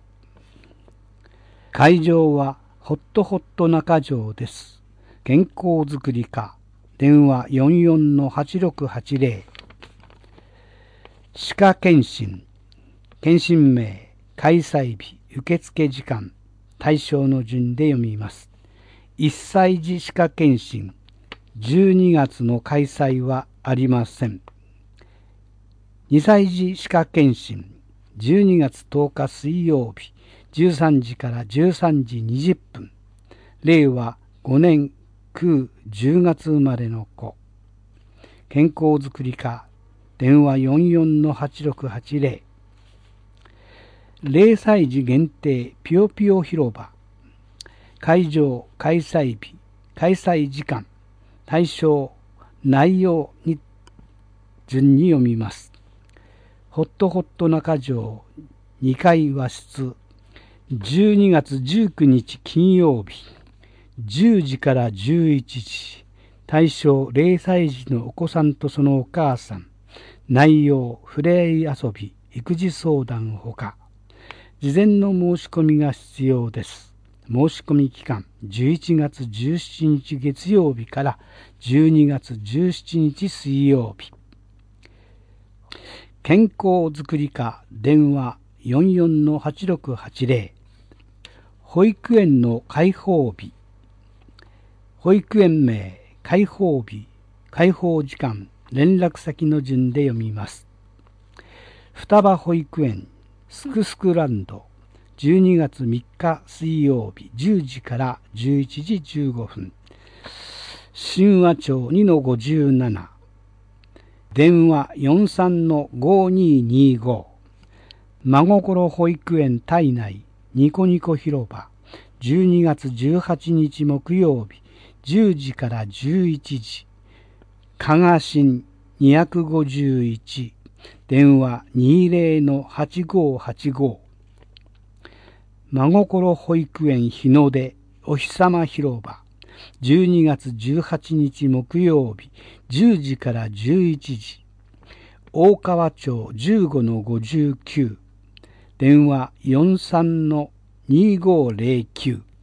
会場はホットホット中条です。健康づくり課、電話 よんよんのはちろくはちゼロ。 歯科検診、検診名、開催日、受付時間、対象の順で読みます。いっさい児歯科検診、じゅうにがつの開催はありません。にさい児歯科検診、じゅうにがつとおか水曜日、じゅうさんじからじゅうさんじにじゅっぷん、れいわごねんくじゅうがつ生まれの子。健康づくり課、電話 よんよんのはちろくはちぜろ。れいさい児限定ぴよぴよ広場。会場、開催日、開催時間、対象、内容に順に読みます。ホットホット中条にかい和室、じゅうにがつじゅうくにち金曜日、じゅうじからじゅういちじ、対象れいさい児のお子さんとそのお母さん、内容ふれあい遊び、育児相談ほか、事前の申し込みが必要です。申し込み期間じゅういちがつじゅうしちにち月曜日からじゅうにがつじゅうしちにち水曜日。健康づくり課、電話 よんよんのはちろくはちぜろ。保育園の開放日。保育園名、開放日、開放時間、連絡先の順で読みます。双葉保育園、すくすくランド、じゅうにがつみっか水曜日、じゅうじからじゅういちじじゅうごふん。神話町 にのごじゅうなな。電話 よんさんのごににご。真心保育園体内、ニコニコ広場、じゅうにがつじゅうはちにち木曜日、じゅうじからじゅういちじ。加賀新にごごいち、電話 にじゅうのはちごはちご。真心保育園日の出お日様広場、じゅうにがつじゅうはちにち木曜日、じゅうじからじゅういちじ。大川町 じゅうごのごじゅうきゅう、電話 よんさんのにごぜろきゅう。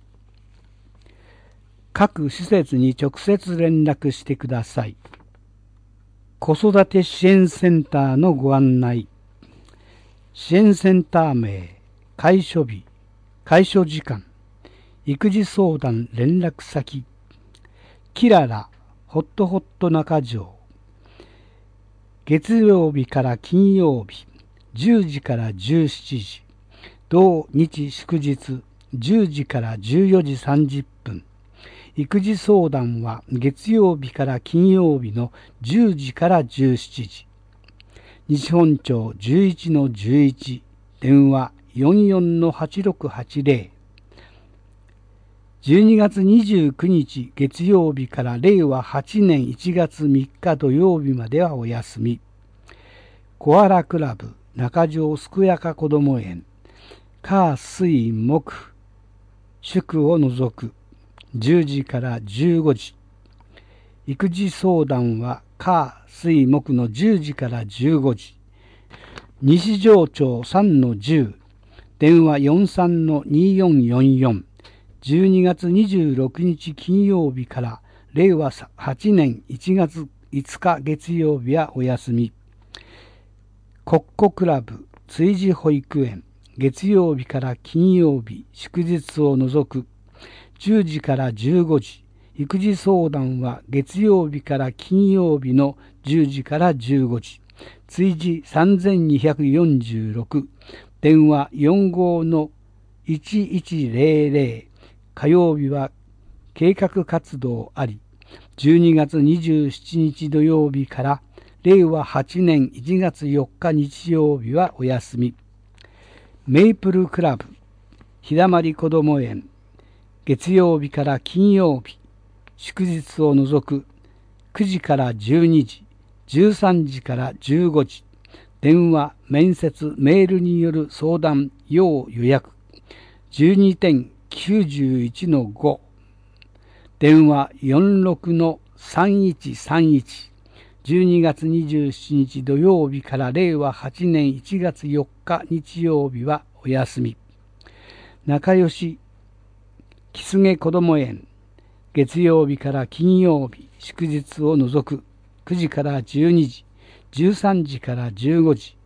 各施設に直接連絡してください。子育て支援センターのご案内。支援センター名、開所日、開所時間、育児相談連絡先、キララホットホット中条。月曜日から金曜日、じゅうじからじゅうしちじ、同日祝日、じゅうじからじゅうよじさんじゅっぷん。育児相談は月曜日から金曜日のじゅうじからじゅうしちじ。西本町 じゅういちのじゅういち、電話 よんよんのはちろくはちぜろ。じゅうにがつにじゅうくにち月曜日かられいわはちねんいちがつみっか土曜日まではお休み。コアラクラブ中条すくやかこども園、火水木祝を除くじゅうじからじゅうごじ。育児相談は火水木のじゅうじからじゅうごじ。西条町さんのじゅう、電話 よんさんのによんよんよん。じゅうにがつにじゅうろくにち金曜日かられいわはちねんいちがついつか月曜日はお休み。コッコクラブ追児保育園、月曜日から金曜日祝日を除くじゅうじからじゅうごじ。育児相談は月曜日から金曜日のじゅうじからじゅうごじ。追児さんぜんにひゃくよんじゅうろく。電話 よんごのいちいちぜろぜろ。火曜日は計画活動あり。じゅうにがつにじゅうしちにち土曜日かられいわはちねんいちがつよっか日曜日はお休み。メイプルクラブひだまりこども園、月曜日から金曜日祝日を除くくじからじゅうにじ、じゅうさんじからじゅうごじ。電話、面接、メールによる相談、要予約。じゅうにてんきゅうじゅういちのご。電話 よんろくのさんいちさんいち。じゅうにがつにじゅうしちにち土曜日かられいわはちねんいちがつよっか日曜日はお休み。仲良しきすげこども園、月曜日から金曜日祝日を除くくじからじゅうにじ、じゅうさんじからじゅうごじ。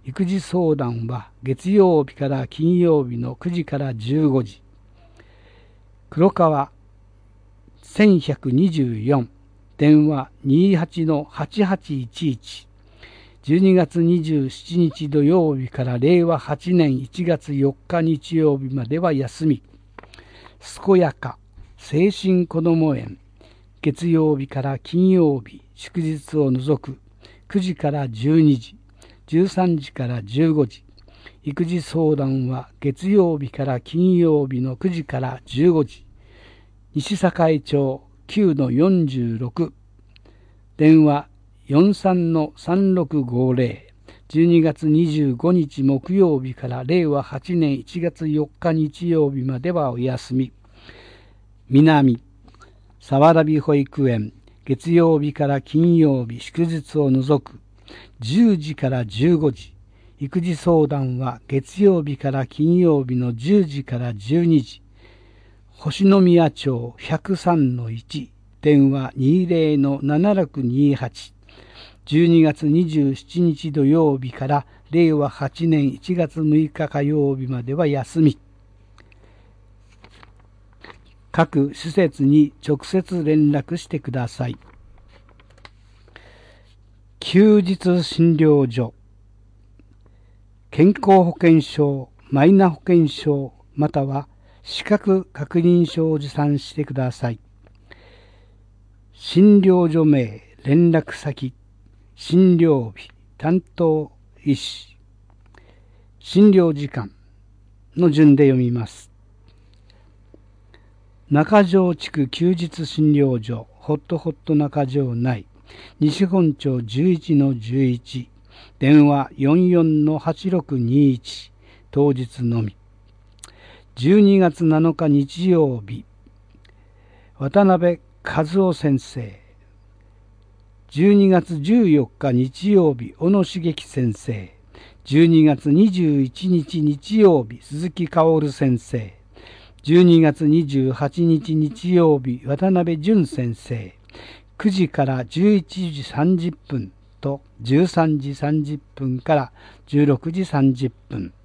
育児相談は月曜日から金曜日のくじからじゅうごじ。黒川せんひゃくにじゅうよん、電話 にじゅうはちのはちはちいちいち。じゅうにがつにじゅうしちにち土曜日かられいわはちねんいちがつよっか日曜日までは休み。健やか精神こども園、月曜日から金曜日、祝日を除くくじからじゅうにじ、じゅうさんじからじゅうごじ。育児相談は月曜日から金曜日のくじからじゅうごじ。西堺町 きゅうのよんじゅうろく、電話 よんさんのさんろくごぜろ。じゅうにがつにじゅうごにち木曜日かられいわはちねんいちがつよっか日曜日まではお休み。南沢田美保育園、月曜日から金曜日、祝日を除くじゅうじからじゅうごじ。育児相談は月曜日から金曜日のじゅうじからじゅうにじ。星宮町 ひゃくさんのいち、電話 にじゅうのななろくにはち。じゅうにがつにじゅうしちにち土曜日かられいわはちねんいちがつむいか火曜日までは休み。各施設に直接連絡してください。休日診療所、健康保険証、マイナ保険証、または資格確認書を持参してください。診療所名、連絡先、診療日、担当医師、診療時間の順で読みます。中条地区休日診療所、ホットホット中条内、西本町 じゅういちのじゅういち、電話 よんじゅうよんのはちろくにいち、当日のみ。じゅうにがつなのか日曜日、渡辺和夫先生。じゅうにがつじゅうよっか日曜日、小野茂樹先生。じゅうにがつにじゅういちにち日曜日、鈴木薫先生。じゅうにがつにじゅうはちにち日曜日、渡辺淳先生。くじからじゅういちじさんじゅっぷんとじゅうさんじさんじゅっぷんからじゅうろくじさんじゅっぷん。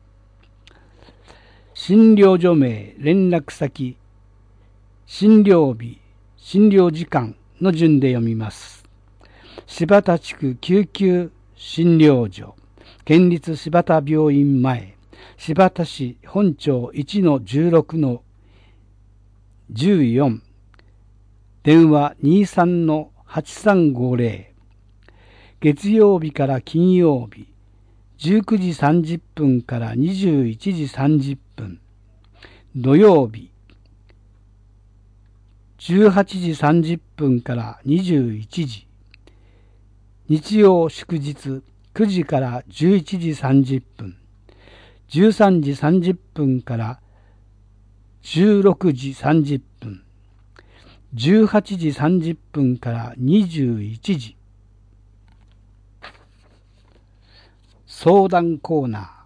診療所名、連絡先、診療日、診療時間の順で読みます。柴田地区救急診療所、県立柴田病院前、柴田市本町 いちのじゅうろくのじゅうよん、電話 にじゅうさんのはちさんごぜろ。月曜日から金曜日、じゅうくじさんじゅっぷんからにじゅういちじさんじゅっぷん。土曜日、じゅうはちじさんじゅっぷんからにじゅういちじ。日曜祝日、くじからじゅういちじさんじゅっぷん。じゅうさんじさんじゅっぷんからじゅうろくじさんじゅっぷん。じゅうはちじさんじゅっぷんからにじゅういちじ。相談コーナー。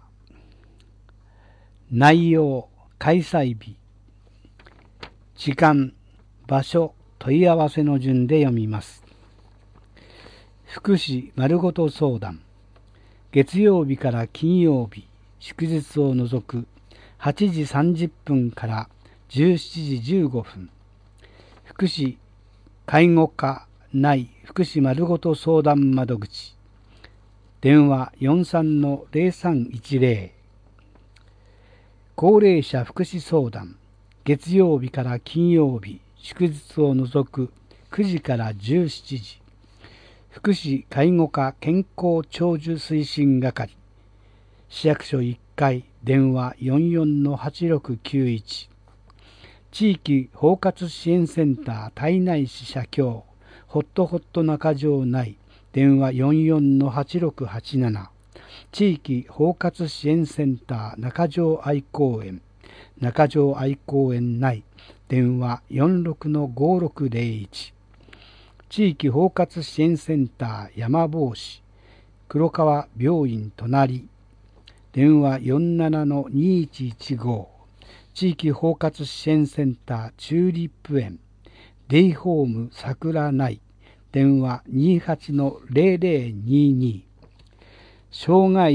内容、開催日、時間、場所、問い合わせの順で読みます。福祉まるごと相談。月曜日から金曜日、祝日を除くはちじさんじゅっぷんからじゅうしちじじゅうごふん。福祉介護課内福祉まるごと相談窓口。電話 よんさんのぜろさんいちぜろ。高齢者福祉相談。月曜日から金曜日、祝日を除くくじからじゅうしちじ。福祉介護課健康長寿推進係。市役所いっかい、電話 よんじゅうよんのはちろくきゅういち。地域包括支援センター胎内市社協、ホットホット中条内、電話 よんじゅうよんのはちろくはちなな。地域包括支援センター中条愛公園、中条愛公園内、電話 よんじゅうろくのごろくぜろいち。地域包括支援センター山坊市、黒川病院隣、電話 よんじゅうななのにいちいちご。地域包括支援センターチューリップ園、デイホーム桜内、電話 にじゅうはちのぜろぜろにじゅうに。障害児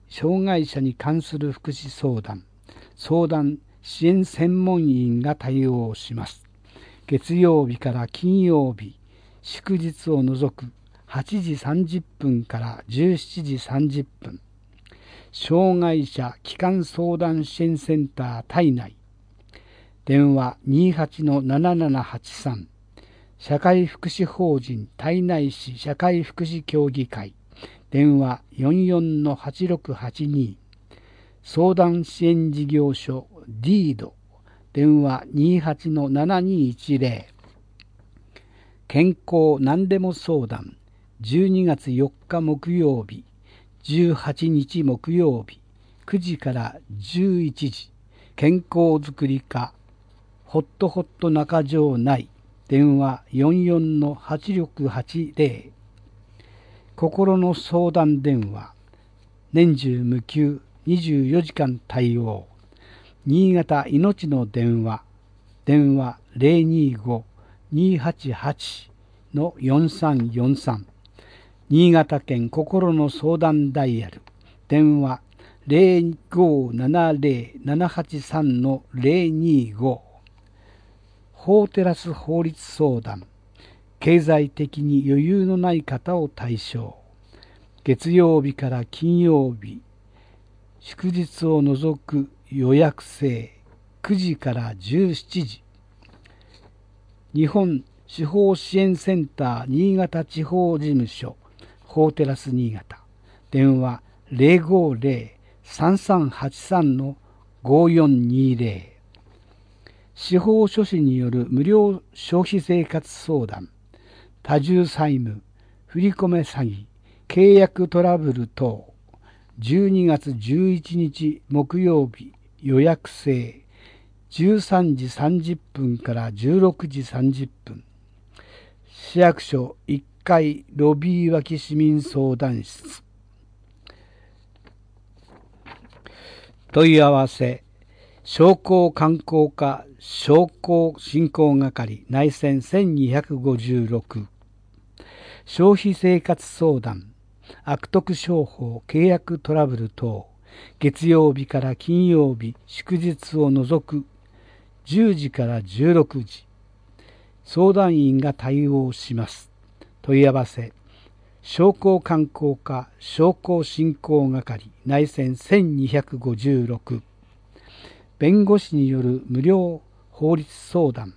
障害者に関する福祉相談、相談支援専門員が対応します。月曜日から金曜日、祝日を除くはちじさんじゅっぷんからじゅうしちじさんじゅっぷん、障害者基幹相談支援センター体内、電話 にじゅうはちのななななはちさん、社会福祉法人胎内市社会福祉協議会、電話 よんじゅうよんのはちろくはちに、相談支援事業所 ディード、電話 にじゅうはちのななにいちぜろ、健康何でも相談じゅうにがつよっか木曜日、じゅうはちにち木曜日、くじからじゅういちじ、健康づくり課ホットホット中条内、電話 よんじゅうよんのはちろくはちぜろ、心の相談電話、年中無休にじゅうよじかん対応、新潟いのちの電話、電話 ゼロにご にはちはち のよんさんよんさん、新潟県心の相談ダイヤル、電話 ゼロごななゼロななはちさんのゼロにご、法テラス法律相談、経済的に余裕のない方を対象、月曜日から金曜日、祝日を除く予約制、くじからじゅうしちじ、日本司法支援センター新潟地方事務所、法テラス新潟、電話 ゼロごゼロ さんさんはちさんのごよんにぜろ、司法書士による無料消費生活相談、多重債務、振り込め詐欺、契約トラブル等、じゅうにがつじゅういちにち木曜日、予約制、じゅうさんじさんじゅっぷんからじゅうろくじさんじゅっぷん、市役所いっかいロビー脇市民相談室、問い合わせ、商工観光課商工振興係内線せんにひゃくごじゅうろく、消費生活相談、悪徳商法契約トラブル等、月曜日から金曜日祝日を除くじゅうじからじゅうろくじ、相談員が対応します。問い合わせ、商工観光課商工振興係内線せんにひゃくごじゅうろく、弁護士による無料法律相談、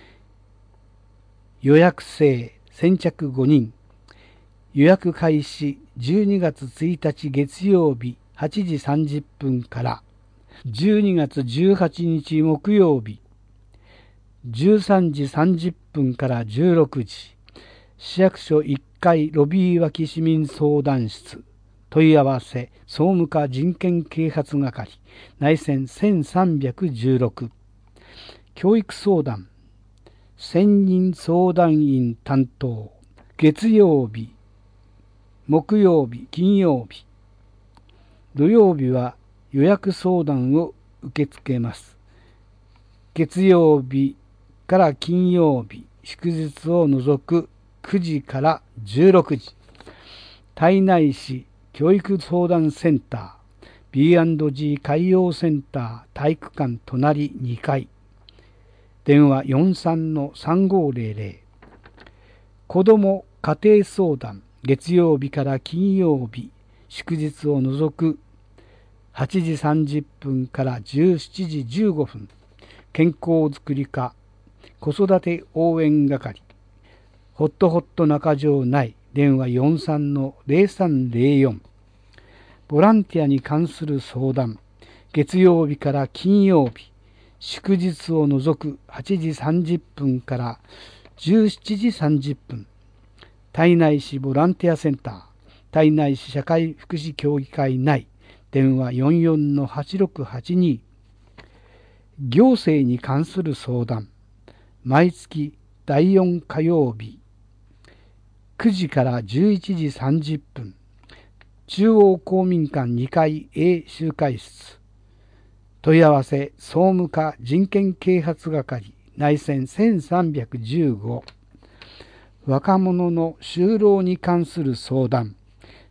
予約制先着ごにん、予約開始じゅうにがつついたち月曜日はちじさんじゅっぷんからじゅうにがつじゅうはちにち木曜日じゅうさんじさんじゅっぷんからじゅうろくじ、市役所いっかいロビー脇市民相談室、問い合わせ総務課人権啓発係内線せんさんびゃくじゅうろく、教育相談専任相談員担当、月曜日木曜日金曜日、土曜日は予約相談を受け付けます。月曜日から金曜日祝日を除くくじからじゅうろくじ、胎内市教育相談センター ビーアンドジー 海洋センター体育館隣にかい、電話 よんじゅうさんのさんごゼロゼロ、子ども家庭相談月曜日から金曜日祝日を除くはちじさんじゅっぷんからじゅうしちじじゅうごふん、健康づくり課子育て応援係ホットホット中条内、電話 よんじゅうさんのゼロさんゼロよん、ボランティアに関する相談月曜日から金曜日祝日を除くはちじさんじゅっぷんからじゅうしちじさんじゅっぷん、胎内市ボランティアセンター胎内市社会福祉協議会内、電話 よんじゅうよんのはちろくはちに、行政に関する相談毎月だいよん火曜日くじからじゅういちじさんじゅっぷん、中央公民館にかい A 集会室、問い合わせ総務課人権啓発係内線せんさんびゃくじゅうご、若者の就労に関する相談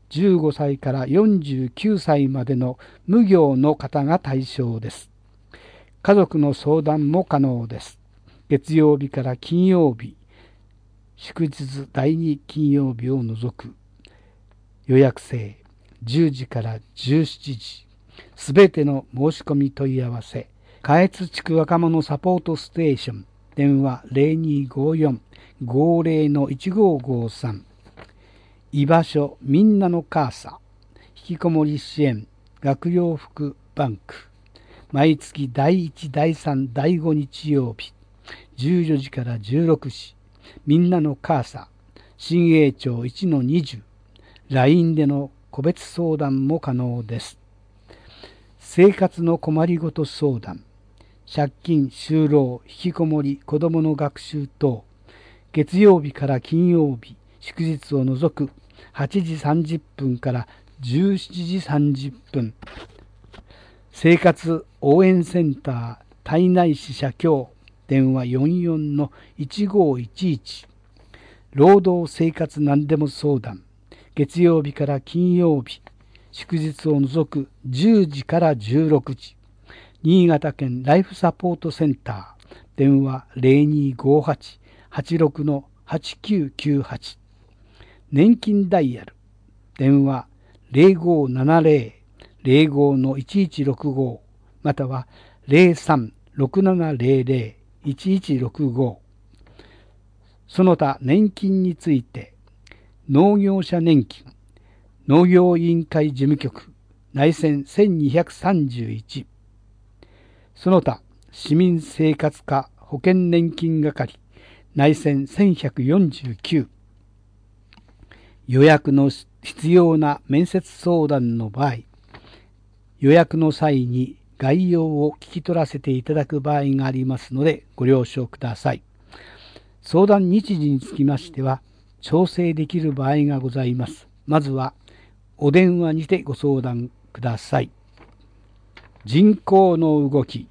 じゅうごさいからよんじゅうきゅうさいまでの無業の方が対象です。家族の相談も可能です。月曜日から金曜日、祝日だいに金曜日を除く。予約制じゅうじからじゅうしちじ。すべての申し込み問い合わせ。下越地区若者サポートステーション。電話 ゼロにーごーよん ごーぜろ のいちごーごーさん。居場所みんなの母さ。引きこもり支援学用福バンク。毎月だいいち、だいさん、だいご日曜日。じゅうよじからじゅうろくじ。みんなの母さ。新栄町 いちのにじゅう。ライン での個別相談も可能です。生活の困りごと相談。借金、就労、引きこもり、子どもの学習等。月曜日から金曜日、祝日を除くはちじさんじゅっぷんからじゅうしちじさんじゅっぷん。生活応援センター胎内市社協。電話 よんじゅうよんのいちごーいちいち。労働生活何でも相談。月曜日から金曜日、祝日を除くじゅうじからじゅうろくじ。新潟県ライフサポートセンター。電話 ゼロにーごーはち はちろくのはちきゅうきゅうはち。年金ダイヤル。電話 ゼロごーななゼロ ゼロごーのいちいちろくご。または ゼロさん ろくななゼロゼロ いちいちろくご。その他年金について、農業者年金、農業委員会事務局、内線せんにひゃくさんじゅういち。その他市民生活課保険年金係、内線せんひゃくよんじゅうきゅう。予約の必要な面接相談の場合、予約の際に概要を聞き取らせていただく場合がありますのでご了承ください。相談日時につきましては調整できる場合がございます。まずはお電話にてご相談ください。人口の動き。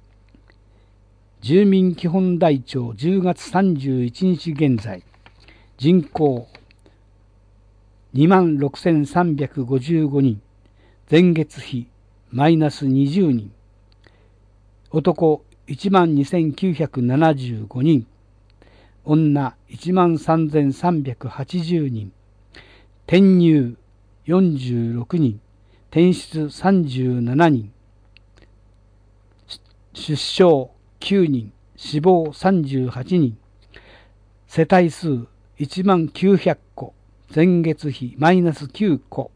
住民基本台帳じゅうがつさんじゅういちにち現在、人口にまんろくせんさんびゃくごじゅうごにん、前月比マイナスにじゅうにん、男いちまんにせんきゅうひゃくななじゅうごにん、女いちまんさんぜんさんびゃくはちじゅうにん、転入よんじゅうろくにん、転出さんじゅうななにん、出生きゅうにん、死亡さんじゅうはちにん、世帯数いちまんきゅうひゃっこ、前月比マイナスきゅうこ。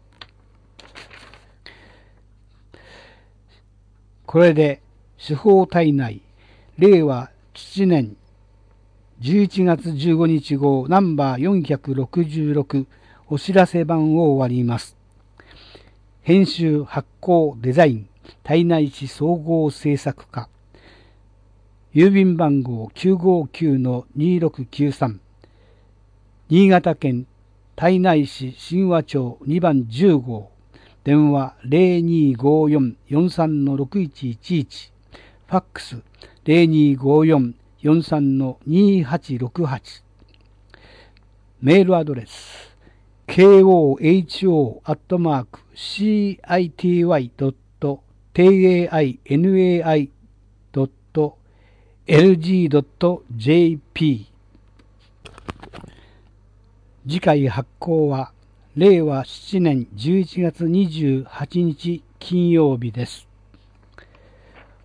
これで司法体内令和しちねんじゅういちがつじゅうごにち号ナンバーよんひゃくろくじゅうろくお知らせ版を終わります。編集発行デザイン胎内市総合制作課、郵便番号 きゅうごきゅうのにろくきゅうさん、新潟県胎内市神和町にばんじゅう号、電話 ゼロにーごーよん よんさんのろくいちいちいち、ファックス ゼロにーごーよん よんさんのにはちろくはち、メールアドレス ケーオーエイチオー アットマーク シーアイティーワイ ドット テイエーアイエヌエーアイ ドット エルジー ドット ジェーピー。 次回発行はれいわしちねんじゅういちがつにじゅうはちにち金曜日です。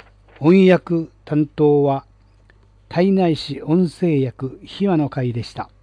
翻訳担当は胎内市音声訳ひわの会でした。